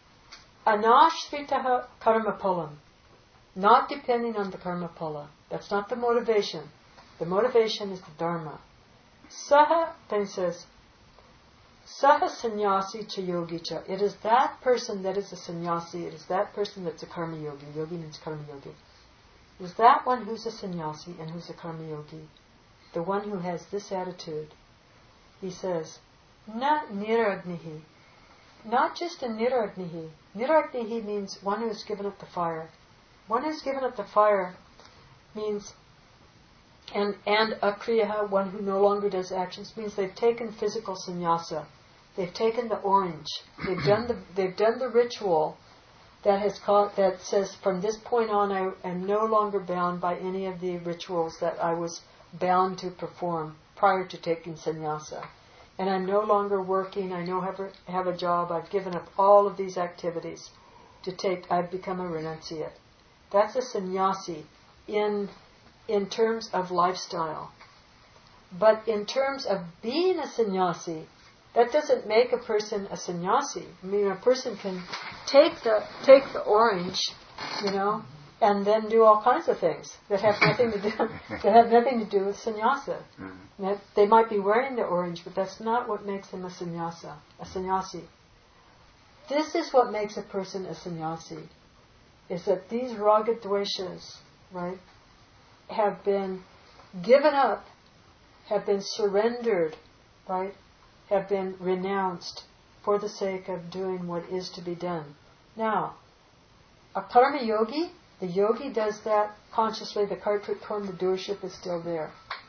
Anashritaha karma palam. Not depending on the karma pala. That's not the motivation. The motivation is the dharma. Saha, then it says, Saha sannyasi cha yogi cha. It is that person that is a sannyasi. It is that person that's a karma yogi. Yogi means karma yogi. It is that one who's a sannyasi and who's a karma yogi. The one who has this attitude. He says, Na niragnihi. Not just a niragnihi. Niragnihi means one who has given up the fire. One who has given up the fire means, and and akriyaha, one who no longer does actions, means they've taken physical sannyasa. They've taken the orange. They've done the they've done the ritual that has caught, that says from this point on I am no longer bound by any of the rituals that I was bound to perform prior to taking sannyasa. And I'm no longer working, I no have a, have a job, I've given up all of these activities to take, I've become a renunciate. That's a sannyasi in in terms of lifestyle. But in terms of being a sannyasi, that doesn't make a person a sannyasi. I mean, a person can take the take the orange, you know, and then do all kinds of things that have nothing to do that have nothing to do with sannyasa. Mm-hmm. That they might be wearing the orange, but that's not what makes them a sannyasa, a sannyasi. This is what makes a person a sannyasi, is that these raga dveshas, right, have been given up, have been surrendered, right, have been renounced for the sake of doing what is to be done. Now, a karma yogi, the yogi does that consciously, the kartritvam, the doership is still there.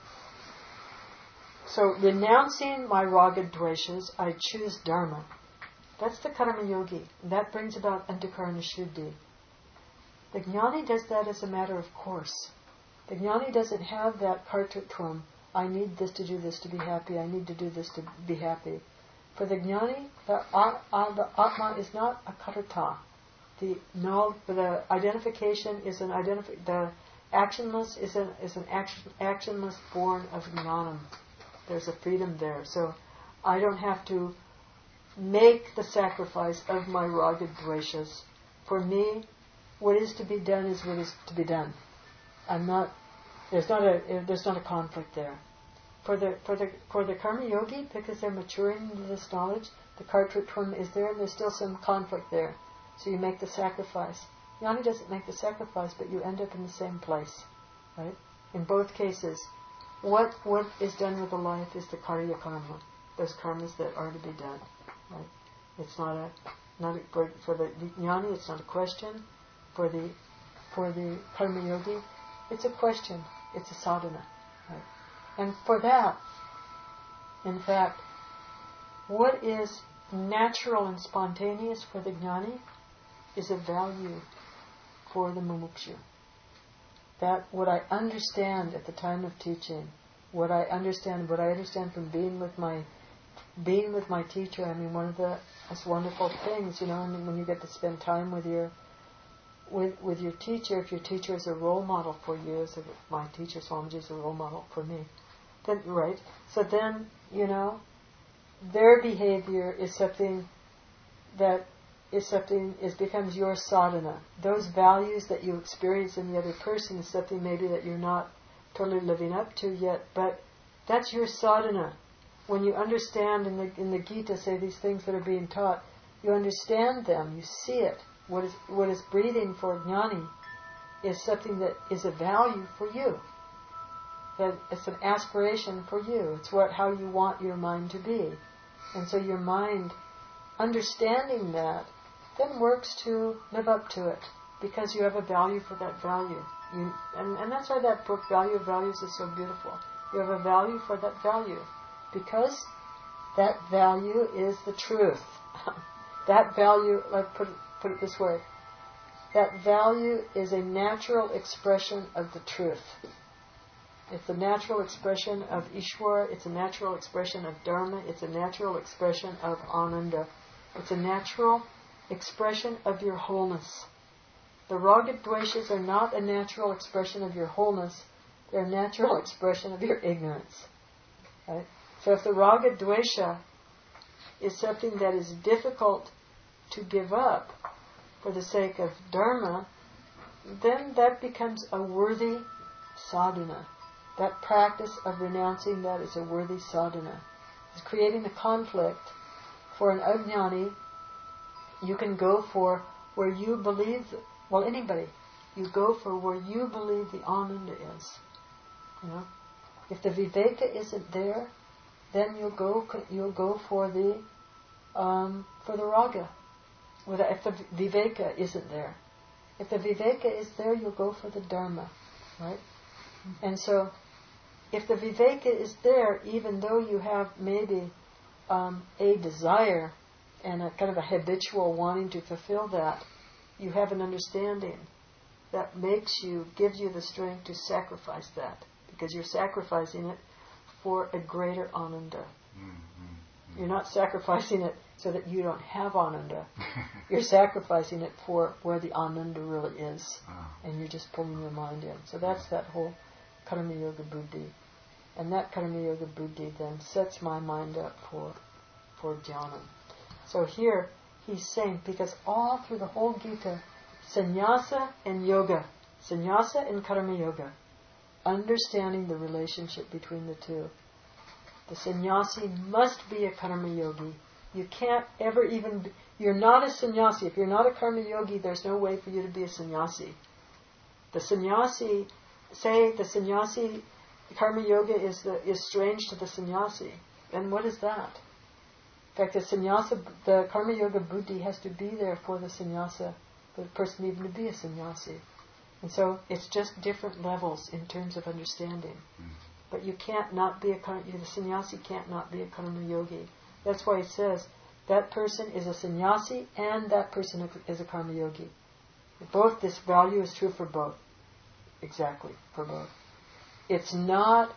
So, renouncing my raga dveshas, I choose dharma. That's the karma yogi. And that brings about antakarana shuddhi. The jnani does that as a matter of course. The jnani doesn't have that kartritvam. I need this to do this to be happy. I need to do this to be happy. For the jnani, the, uh, uh, the atma is not a karta. The no, the identification is an identif- The actionless is an is an action, actionless born of jnanam. There's a freedom there. So I don't have to make the sacrifice of my raga dveshas. For me, what is to be done is what is to be done. I'm not. There's not a there's not a conflict there. for the for the for the karma yogi, because they're maturing into this knowledge, the kartrutvam is there, and there's still some conflict there. So you make the sacrifice. Jnani doesn't make the sacrifice, but you end up in the same place, right? In both cases, what what is done with the life is the karya karma, those karmas that are to be done, right? It's not a not a, for, for the jnani, it's not a question. For the for the karma yogi, it's a question. It's a sadhana, right? And for that, in fact, what is natural and spontaneous for the jnani is a value for the mumukshu. That what I understand at the time of teaching, what I understand, what I understand from being with my being with my teacher. I mean, one of the most wonderful things, you know, and when you get to spend time with your with with your teacher, if your teacher is a role model for you, as my teacher Swamiji is a role model for me, then right. So then, you know, their behavior is something that is something is becomes your sadhana. Those values that you experience in the other person is something maybe that you're not totally living up to yet, but that's your sadhana. When you understand in the in the Gita, say these things that are being taught, you understand them, you see it. What is what is breathing for jnani is something that is a value for you. That it's an aspiration for you. It's what how you want your mind to be. And so your mind, understanding that, then works to live up to it, because you have a value for that value. You, and, and that's why that book, Value of Values, is so beautiful. You have a value for that value, because that value is the truth. That value, like put it, put it this way, that value is a natural expression of the truth. It's a natural expression of Ishwar, it's a natural expression of Dharma, it's a natural expression of Ananda. It's a natural expression of your wholeness. The raga dveshas are not a natural expression of your wholeness, they're a natural expression of your ignorance. Right? So if the raga dvesha is something that is difficult to give up for the sake of Dharma, then that becomes a worthy sadhana. That practice of renouncing that is a worthy sadhana. It's creating a conflict. For an ajnani, you can go for where you believe, well, anybody, you go for where you believe the ananda is. You know, if the viveka isn't there, then you'll go you'll go for the um, for the raga. If the viveka isn't there, if the viveka is there, you'll go for the dharma, right? And so, if the viveka is there, even though you have maybe um, a desire and a kind of a habitual wanting to fulfill that, you have an understanding that makes you, gives you the strength to sacrifice that, because you're sacrificing it for a greater ananda. Mm-hmm. You're not sacrificing it so that you don't have ananda. You're sacrificing it for where the ananda really is, oh. And you're just pulling your mind in. So that's that whole karma yoga buddhi. And that karma yoga buddhi then sets my mind up for for jhana. So here he's saying, because all through the whole Gita, sannyasa and yoga, sannyasa and karma yoga, understanding the relationship between the two. The sannyasi must be a karma yogi. You can't ever even be, you're not a sannyasi. If you're not a karma yogi, there's no way for you to be a sannyasi. The sannyasi, say the sannyasi, the karma yoga is the, is strange to the sannyasi. Then what is that? In fact, the sannyasa, the karma yoga buddhi has to be there for the sannyasa, for the person even to be a sannyasi. And so it's just different levels in terms of understanding. Mm. But you can't not be a karma, the sannyasi can't not be a karma yogi. That's why it says that person is a sannyasi and that person is a karma yogi. Both, this value is true for both. Exactly, for both. It's not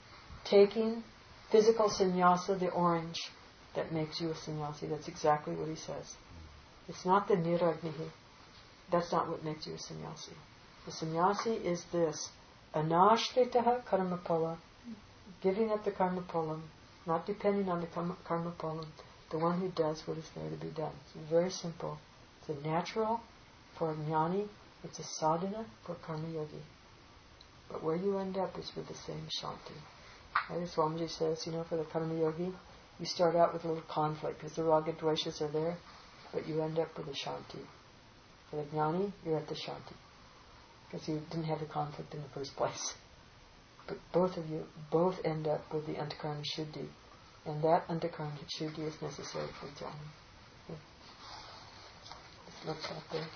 taking physical sannyasa, the orange, that makes you a sannyasi. That's exactly what he says. It's not the niragnihi. That's not what makes you a sannyasi. The sannyasi is this: anashritaha karmapala, giving up the karmapalam, not depending on the karmapalam, the one who does what is there to be done. It's very simple. It's a natural for a jnani, it's a sadhana for karma yogi. But where you end up is with the same shanti. Right? As Swamiji says, you know, for the Karma Yogi, you start out with a little conflict because the raga dveshas are there, but you end up with a shanti. For the jnani, you're at the shanti because you didn't have the conflict in the first place. But both of you, both end up with the antakarana shuddhi, and that antakarana shuddhi is necessary for jhana. Okay. Let's stop there.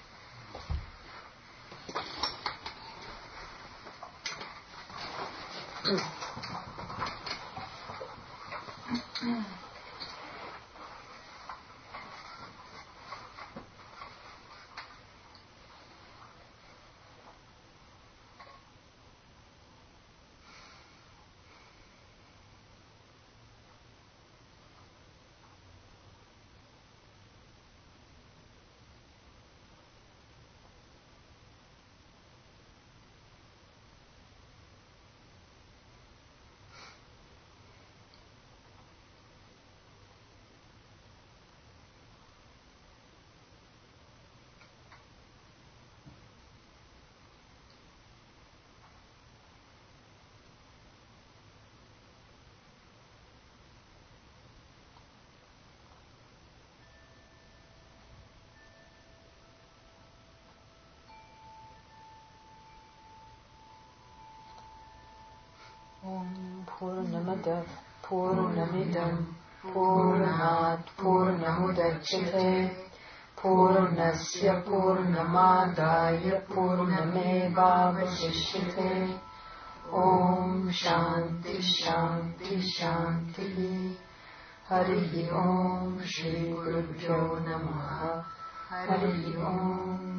Om Purnamada Purnamidam Purnat Purnamudachyate Purnasya Purnamadaya Purnamevavasishyate. Om Shanti Shanti Shanti. Hari Om Shri Gurubhyo Namaha. Hari Om.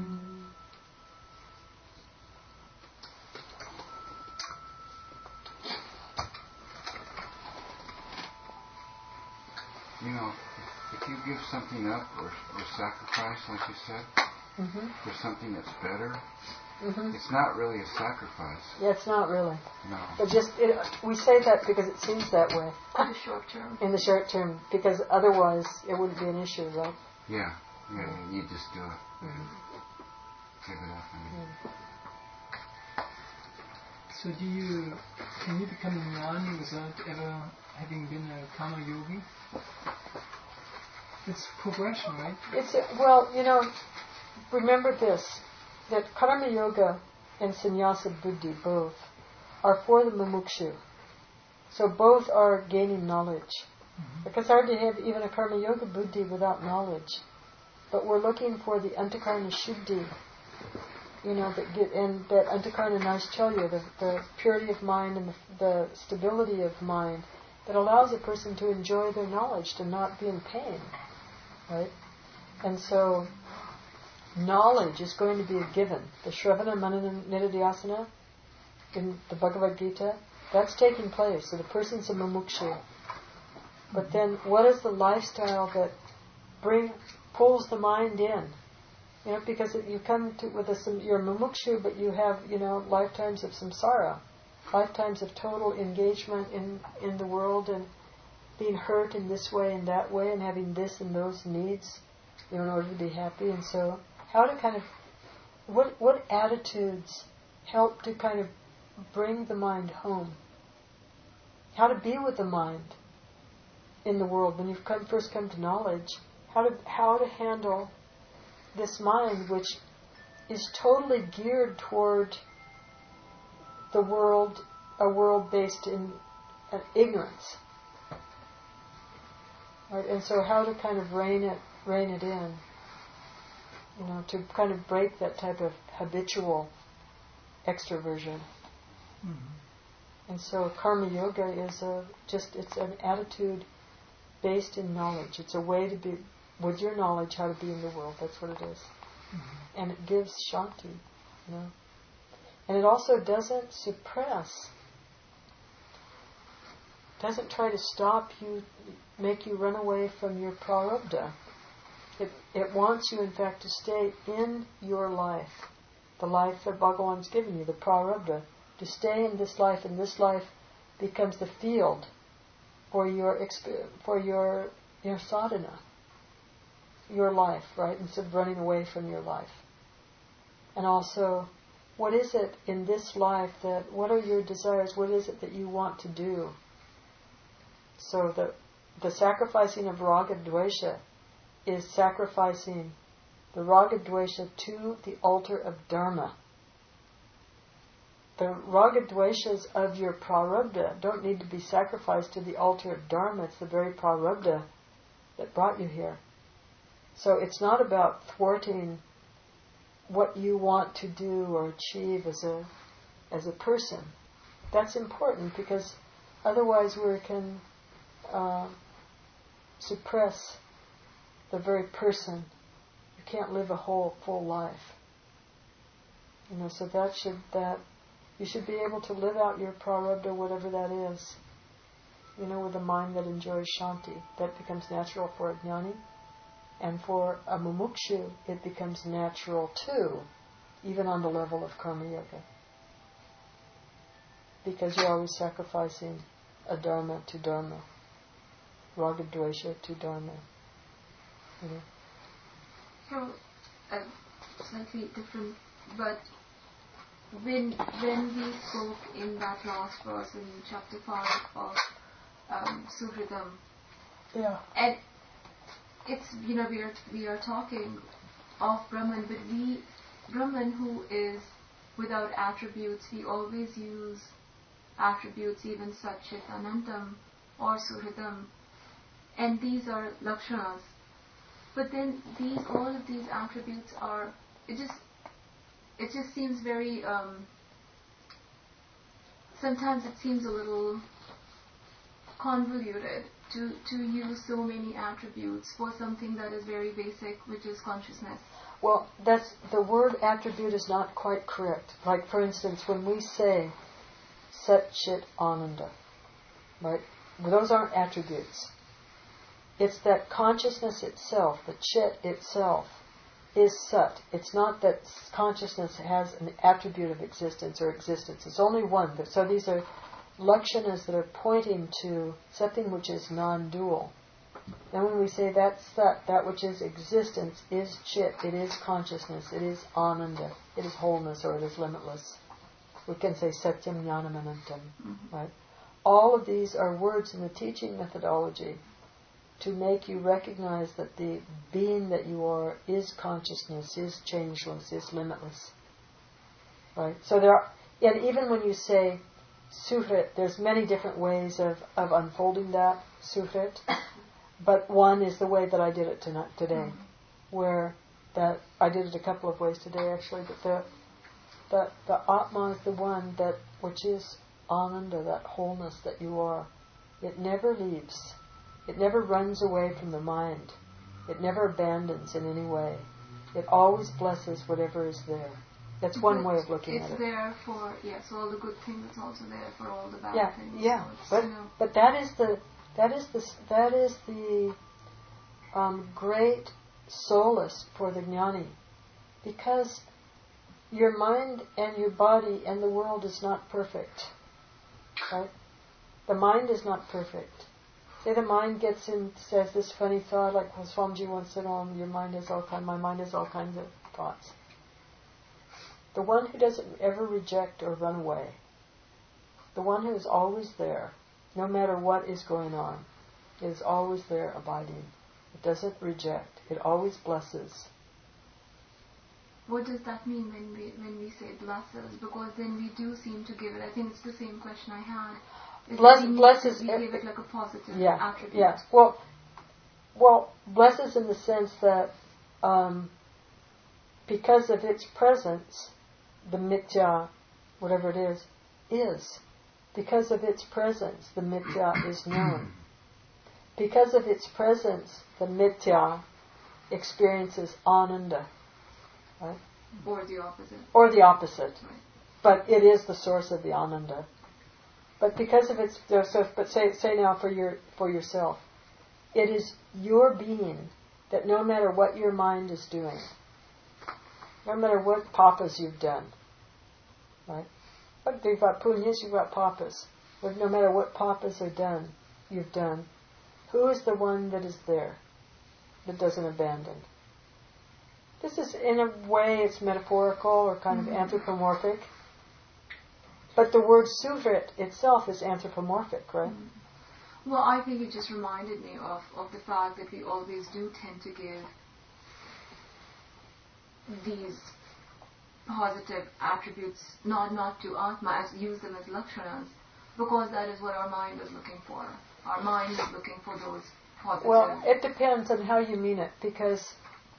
You know, if you give something up or, or sacrifice, like you said, mm-hmm. for something that's better, mm-hmm. it's not really a sacrifice. Yeah, it's not really. No. But just, it, we say that because it seems that way. In the short term. In the short term, because otherwise it wouldn't be an issue, right? Yeah, yeah, yeah, you just do it. Mm-hmm. Give it up. I mean. Yeah. So do you, can you become a jnani without ever having been a karma yogi? It's progression, right? It's a, well, you know, remember this, that karma yoga and sannyasa buddhi both are for the mumukshu. So both are gaining knowledge. Mm-hmm. Because it's hard to have even a karma yoga buddhi without knowledge. But we're looking for the antakarana shuddhi, you know, that get, and that antakarana naishchalya, the, the purity of mind and the, the stability of mind that allows a person to enjoy their knowledge, to not be in pain. Right? And so, knowledge is going to be a given. The Shravana Manana Nididhyasana in the Bhagavad Gita, that's taking place. So the person's a mumukshu. But then, what is the lifestyle that bring pulls the mind in? You know, because you come to with a, you're a mumukshu, but you have, you know, lifetimes of samsara, lifetimes of total engagement in in the world and being hurt in this way and that way and having this and those needs, you know, in order to be happy. And so how to kind of, what what attitudes help to kind of bring the mind home? How to be with the mind in the world when you've come, first come to knowledge, how to how to handle this mind which is totally geared toward the world, a world based in uh, ignorance. Right? And so how to kind of rein it, rein it in, you know, to kind of break that type of habitual extroversion. Mm-hmm. And so karma yoga is a just it's an attitude based in knowledge. It's a way to be with your knowledge how to be in the world. That's what it is. Mm-hmm. And it gives shanti, you know. And it also doesn't suppress, doesn't try to stop you, make you run away from your prarabdha. It, it wants you, in fact, to stay in your life, the life that Bhagavan's given you, the prarabdha, to stay in this life, and this life becomes the field for your exp- for your your sadhana, your life, right? Instead of running away from your life. And also, what is it in this life that, what are your desires? What is it that you want to do So the the sacrificing of raga dvesha is sacrificing the raga dvesha to the altar of dharma. The raga dveshas of your prarabdha don't need to be sacrificed to the altar of dharma. It's the very prarabdha that brought you here. So it's not about thwarting what you want to do or achieve as a as a person. That's important because otherwise we can uh, suppress the very person. You can't live a whole full life. You know, so that should that you should be able to live out your prarabdha, whatever that is. You know, with a mind that enjoys shanti, that becomes natural for a jnani. And for a mumukshu, it becomes natural too, even on the level of karma yoga. Because you're always sacrificing a dharma to dharma, raga dvesha to dharma. You know? So, uh, slightly different, but when when we spoke in that last verse in chapter five of um, Suhridam, Yeah. and it's, you know, we are we are talking of Brahman, but we Brahman who is without attributes, we always use attributes, even Satchit Anantam or Suhridam, and these are lakshanas. But then these all of these attributes are it just it just seems very um, sometimes it seems a little convoluted to, to use so many attributes for something that is very basic, which is consciousness. Well, that's the word attribute is not quite correct. Like, for instance, when we say Sat Chit Ananda, right? Those aren't attributes. It's that consciousness itself, the Chit itself, is Sat. It's not that consciousness has an attribute of existence or existence. It's only one. So these are lakshanas that are pointing to something which is non-dual. Then when we say that Sat, that which is existence, is Chit, it is consciousness, it is Ananda, it is wholeness, or it is limitless. We can say Satyam Jnanam Anantam, mm-hmm. right? All of these are words in the teaching methodology to make you recognize that the being that you are is consciousness, is changeless, is limitless. Right? So there are, and even when you say Suhrit, there's many different ways of, of unfolding that Suhrit, but one is the way that I did it tonight, today, mm-hmm. where that I did it a couple of ways today actually, but the the the Atma is the one that which is Ananda, that wholeness that you are. It never leaves. It never runs away from the mind. It never abandons in any way. It always blesses whatever is there. That's one but way of looking at it. It's there for, yes, all the good things. It's also there for all the bad yeah, things. Yeah, so but you know. but that is the that is the that is the um, great solace for the jnani, because your mind and your body and the world is not perfect. Right? The mind is not perfect. Say the mind gets in, says this funny thought, like Swamiji once said, "Oh, your mind has all kind. My mind has all kinds of thoughts." The one who doesn't ever reject or run away, the one who is always there, no matter what is going on, is always there abiding. It doesn't reject. It always blesses. What does that mean when we when we say blesses? Because then we do seem to give it. I think it's the same question I had. Bless, we blesses. We give it like a positive yeah, attribute. Yeah. Well, well, blesses in the sense that um, because of its presence, the mithya, whatever it is, is. Because of its presence, the mithya is known. Because of its presence, the mithya experiences ananda. Right? Or the opposite. Or the opposite. Right. But it is the source of the ananda. But because of its, so, but say, say now for your for yourself, it is your being that no matter what your mind is doing, no matter what papas you've done, right? But you've got punyas, you've got papas. But no matter what papas are done, you've done, who is the one that is there, that doesn't abandon? This is, in a way, it's metaphorical or kind mm-hmm. of anthropomorphic. But the word Suhrit itself is anthropomorphic, right? Mm-hmm. Well, I think it just reminded me of, of the fact that we always do tend to give these positive attributes not not to Atma, as use them as lakshanas, because that is what our mind is looking for. Our mind is looking for those positive. Well, it depends on how you mean it, because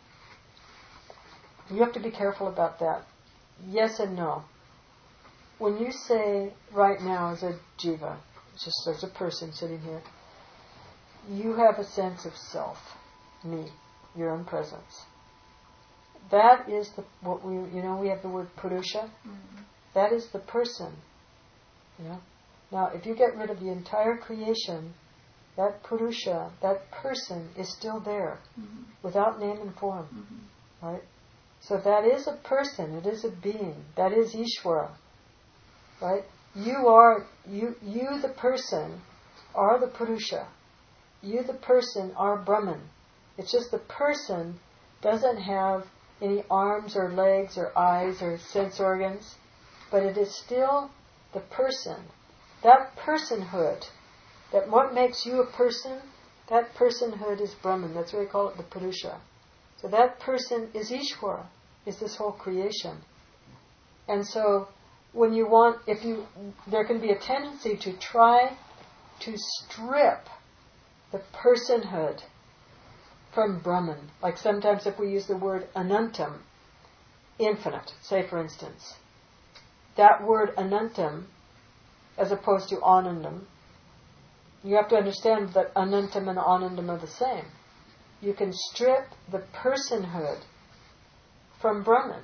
you have to be careful about that. Yes and no. When you say right now as a jiva, just as a person sitting here, you have a sense of self, me, your own presence. That is the what we you know we have the word purusha. Mm-hmm. That is the person. You know. Now, if you get rid of the entire creation, that purusha, that person, is still there, mm-hmm. without name and form, mm-hmm. right? So that is a person. It is a being. That is Ishvara, right? You are you you the person are the purusha. You the person are Brahman. It's just the person doesn't have any arms or legs or eyes or sense organs, but it is still the person. That personhood, that what makes you a person, that personhood is Brahman. That's why we call it the Purusha. So that person is Ishvara, is this whole creation. And so when you want, if you, there can be a tendency to try to strip the personhood from Brahman. Like sometimes if we use the word anantam, infinite, say for instance, that word anantam, as opposed to anandam, you have to understand that anantam and anandam are the same. You can strip the personhood from Brahman.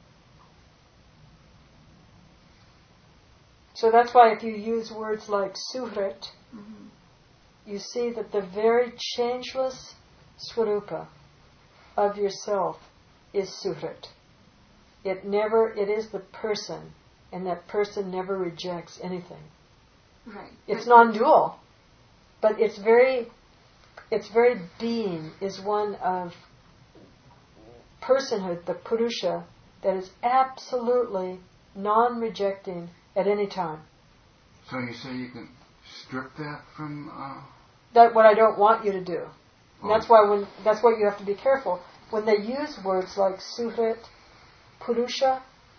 So that's why if you use words like suhrit, mm-hmm. you see that the very changeless swarupa of yourself is suhrit. It never, it is the person, and that person never rejects anything. Right. It's non-dual, but its very, its very being is one of personhood, the purusha, that is absolutely non-rejecting at any time. So you say you can strip that from... Uh... That's what I don't want you to do. Oh. That's why when that's why you have to be careful. When they use words like suhrit, purusha,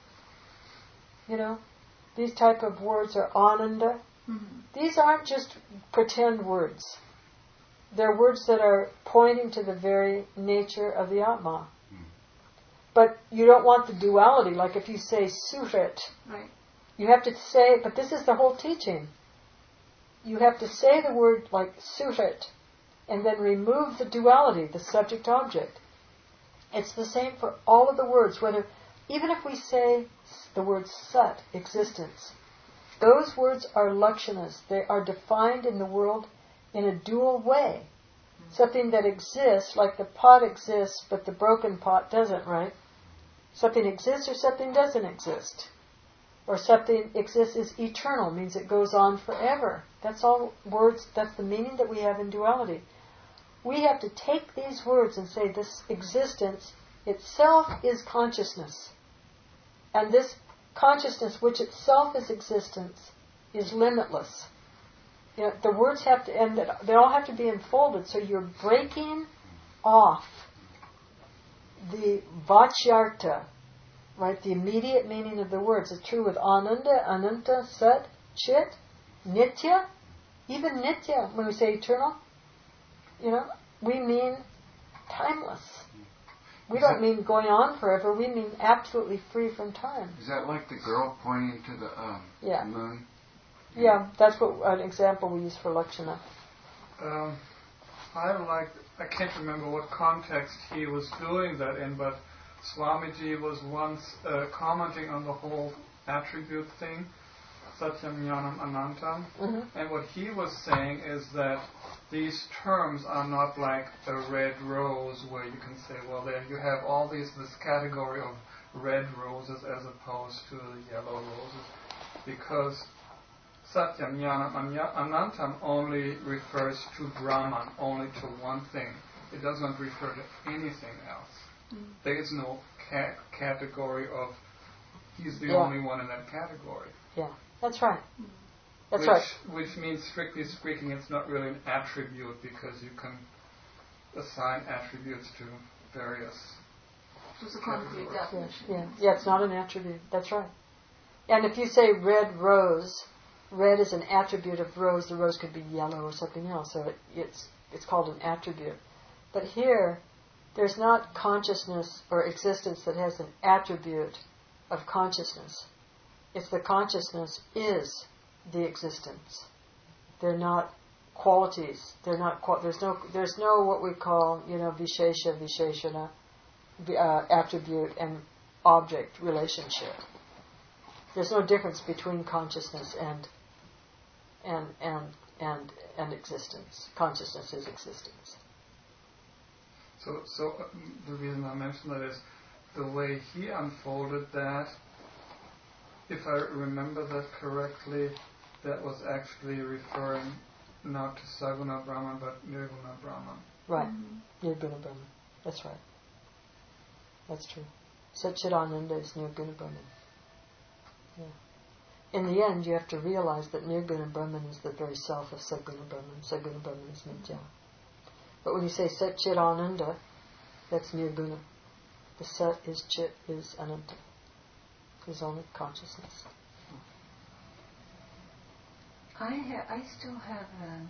you know, these type of words are ananda. Mm-hmm. These aren't just pretend words. They're words that are pointing to the very nature of the Atma. Mm. But you don't want the duality. Like if you say suhrit, right. you have to say, but this is the whole teaching. You have to say the word like suhrit and then remove the duality, the subject-object. It's the same for all of the words, whether, even if we say the word sat, existence, those words are lakshanas. They are defined in the world in a dual way. Something that exists, like the pot exists, but the broken pot doesn't, right? Something exists or something doesn't exist. Or something exists is eternal, means it goes on forever. That's all words, that's the meaning that we have in duality. We have to take these words and say this existence itself is consciousness. And this consciousness, which itself is existence, is limitless. You know, the words have to, and they all have to be enfolded, so you're breaking off the vachyartha, right, the immediate meaning of the words. It's true with ananda, ananta, sat, chit, nitya, even nitya, when we say eternal, you know, we mean timeless. We Is don't that, mean going on forever, we mean absolutely free from time. Is that like the girl pointing to the um, yeah. moon? Yeah, that's what an example we use for Lakshana. Um, I like, I can't remember what context he was doing that in, but Swamiji was once uh, commenting on the whole attribute thing, Satyam Jnanam Anantam, Mm-hmm. and what he was saying is that these terms are not like a red rose where you can say, well, there you have all these, this category of red roses as opposed to the yellow roses, because Satyam Jnanam Anantam only refers to Brahman, only to one thing. It does not refer to anything else. Mm. There is no ca- category of he's the yeah. only one in that category. Yeah, that's right. Mm. That's which, right. Which means, strictly speaking, it's not really an attribute because you can assign attributes to various. Just a concrete definition. Yeah, yeah, yeah, it's not an attribute. That's right. And if you say red rose, red is an attribute of rose. The rose could be yellow or something else, so it, it's it's called an attribute. But here, there's not consciousness or existence that has an attribute of consciousness. It's the consciousness is the existence. They're not qualities. They're not. Qual- there's no. There's no what we call, you know, vishesha, visheshana, uh, attribute and object relationship. There's no difference between consciousness and and and and and existence. Consciousness is existence. So, so uh, the reason I mention that is the way he unfolded that. If I remember that correctly, that was actually referring not to Saguna Brahman but Nirguna Brahman. Right, mm-hmm. Nirguna Brahman. That's right. That's true. Satchidananda is Nirguna Brahman. Yeah. In the end, you have to realize that Nirguna Brahman is the very self of Saguna Brahman. Saguna Brahman is Nitya. But when you say Satchidananda, that's Nirguna. The Sat is Chit is Ananta. Is only consciousness. I ha- I still have um,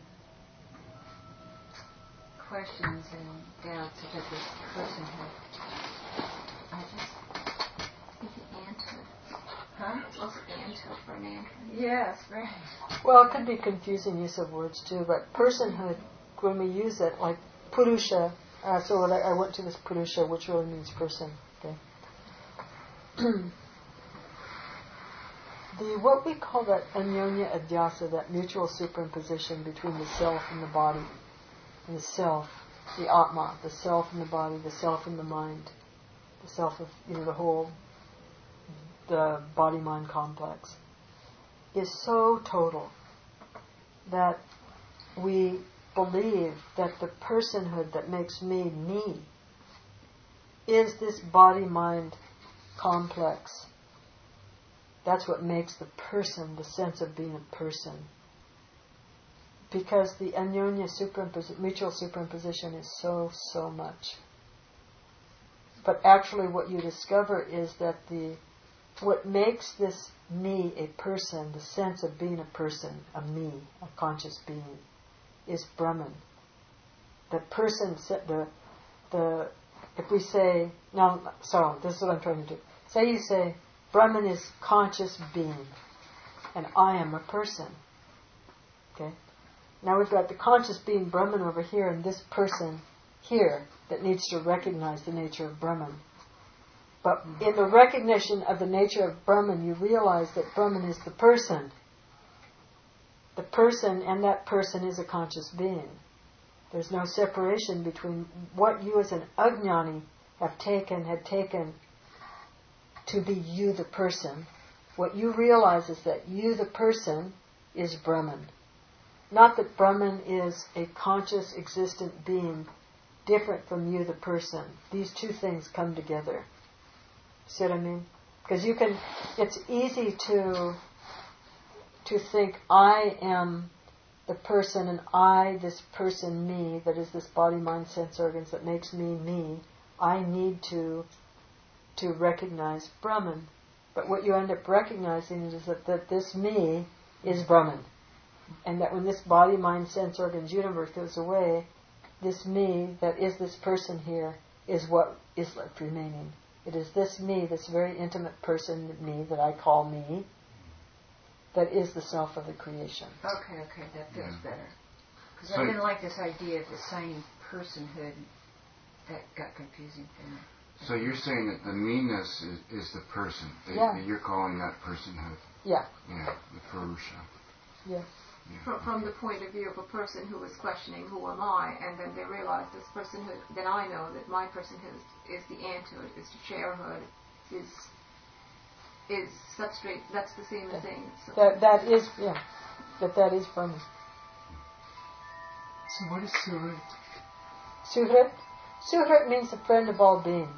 questions and doubts about this personhood. I just think the anthood. Huh? It's also anthood for an anthood. Yes, right. Well, it could be confusing use of words too, but personhood, when we use it, like Purusha, uh, so I, I went to this Purusha, which really means person. Okay. The what we call that anyonya adhyasa, that mutual superimposition between the self and the body, and the self, the atma, the self and the body, the self and the mind, the self of, you know, the whole, the body-mind complex, is so total that we believe that the personhood that makes me me is this body-mind complex. That's what makes the person, the sense of being a person. Because the anyonya superimposition, mutual superimposition is so, so much. But actually what you discover is that the what makes this me a person, the sense of being a person, a me, a conscious being, is Brahman. The person, the, the, if we say, no, sorry, this is what I'm trying to do. Say you say, Brahman is conscious being, and I am a person. Okay? Now we've got the conscious being Brahman over here, and this person here that needs to recognize the nature of Brahman. But in the recognition of the nature of Brahman, you realize that Brahman is the person. The person and that person is a conscious being. There's no separation between what you as an ajnani have taken, had taken to be you the person. What you realize is that you the person is Brahman. Not that Brahman is a conscious existent being different from you the person. These two things come together. See what I mean? Because you can, it's easy to to think I am the person and I, this person, me, that is this body, mind, sense organs that makes me me. I need to to recognize Brahman. But what you end up recognizing is that, that this me is Brahman. And that when this body, mind, sense organs universe goes away, this me that is this person here is what is left remaining. It is this me, this very intimate person, me, that I call me, that is the self of the creation. Okay, okay, that feels Yeah. better. Because So I didn't like this idea of assigning personhood. That got confusing for me. So you're saying that the meanness is, is the person. That, Yeah. that you're calling that personhood. Yeah. Yeah, the Purusha. Yes. Yeah. From, from the point of view of a person who is questioning who am I, and then they realize this personhood, then I know that my personhood is, is the anthood, is the chairhood, is is substrate. That's the same as saying. So That that is yeah. That that is Brahman. So what is Surat? Suhrit? Suhrit means the friend of all beings.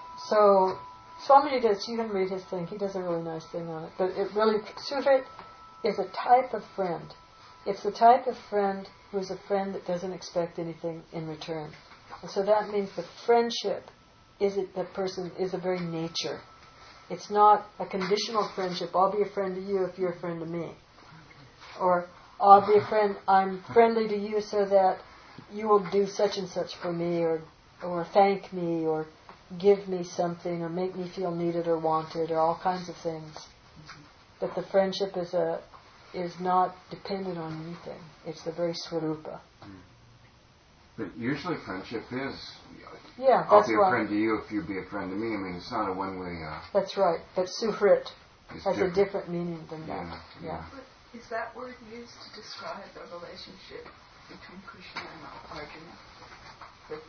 So Swamiji does, you can read his thing, he does a really nice thing on it. But it really, Suhrit is a type of friend. It's the type of friend who is a friend that doesn't expect anything in return. And so that means the friendship is it the person is the very nature. It's not a conditional friendship. I'll be a friend to you if you're a friend to me. Or I'll be a friend, I'm friendly to you so that you will do such and such for me, or or thank me, or give me something, or make me feel needed or wanted, or all kinds of things. But the friendship is a is not dependent on anything. It's the very swarupa. But usually friendship is, Yeah, I'll that's be a right. friend to you if you be a friend to me. I mean, it's not a one-way. Uh, That's right. But suhrit it's has different. a different meaning than that. Yeah, Yeah. yeah. But is that word used to describe the relationship between Krishna and Arjuna? With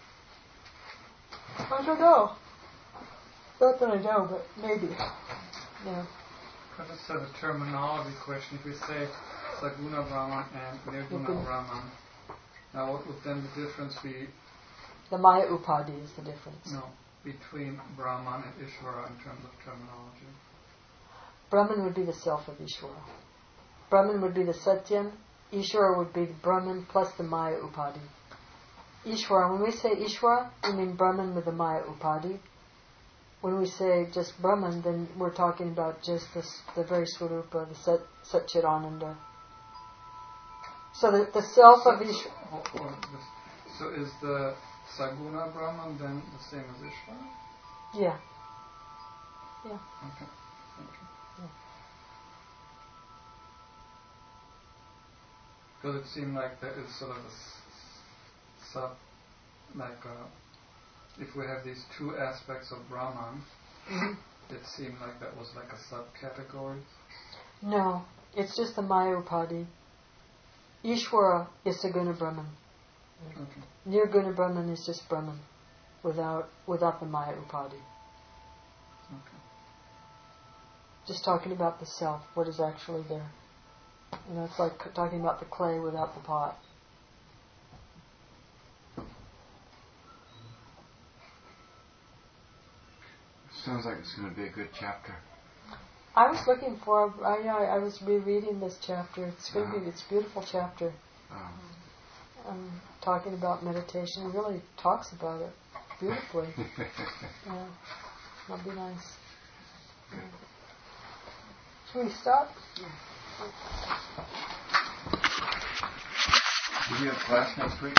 I don't know. Not that I know, but maybe. Yeah. But it's a terminology question. If we say Saguna Brahman and Nirguna Okay. Brahman, now what would then the difference be? The Maya Upadi is the difference. No, between Brahman and Ishvara in terms of terminology. Brahman would be the self of Ishvara. Brahman would be the Satyam. Ishvara would be the Brahman plus the Maya Upadi. Ishvara, when we say Ishvara, we mean Brahman with the Maya Upadi. When we say just Brahman, then we're talking about just the, the very Swarupa, the Sat, Satchidananda. So the, the self of Ishvara. Oh, oh, this- So is the Saguna Brahman then the same as Ishvara? Yeah. Okay. Thank you. Yeah. Because it seemed like there is sort of a s- s- sub, like uh, if we have these two aspects of Brahman, it seemed like that was like a subcategory. No, it's just the Maya Upadi. Ishvara is Saguna Brahman. Okay. Nirguna Brahman is just Brahman, without without the Maya Upadi. Okay. Just talking about the self, what is actually there. You know, it's like c- talking about the clay without the pot. Sounds like it's going to be a good chapter. I was looking for. I I, I was rereading this chapter. It's going to Uh-huh. be. It's a beautiful chapter. Um, Um, talking about meditation. It really talks about it beautifully. Yeah, that'll be nice. Yeah. Should we stop? do you have class next week?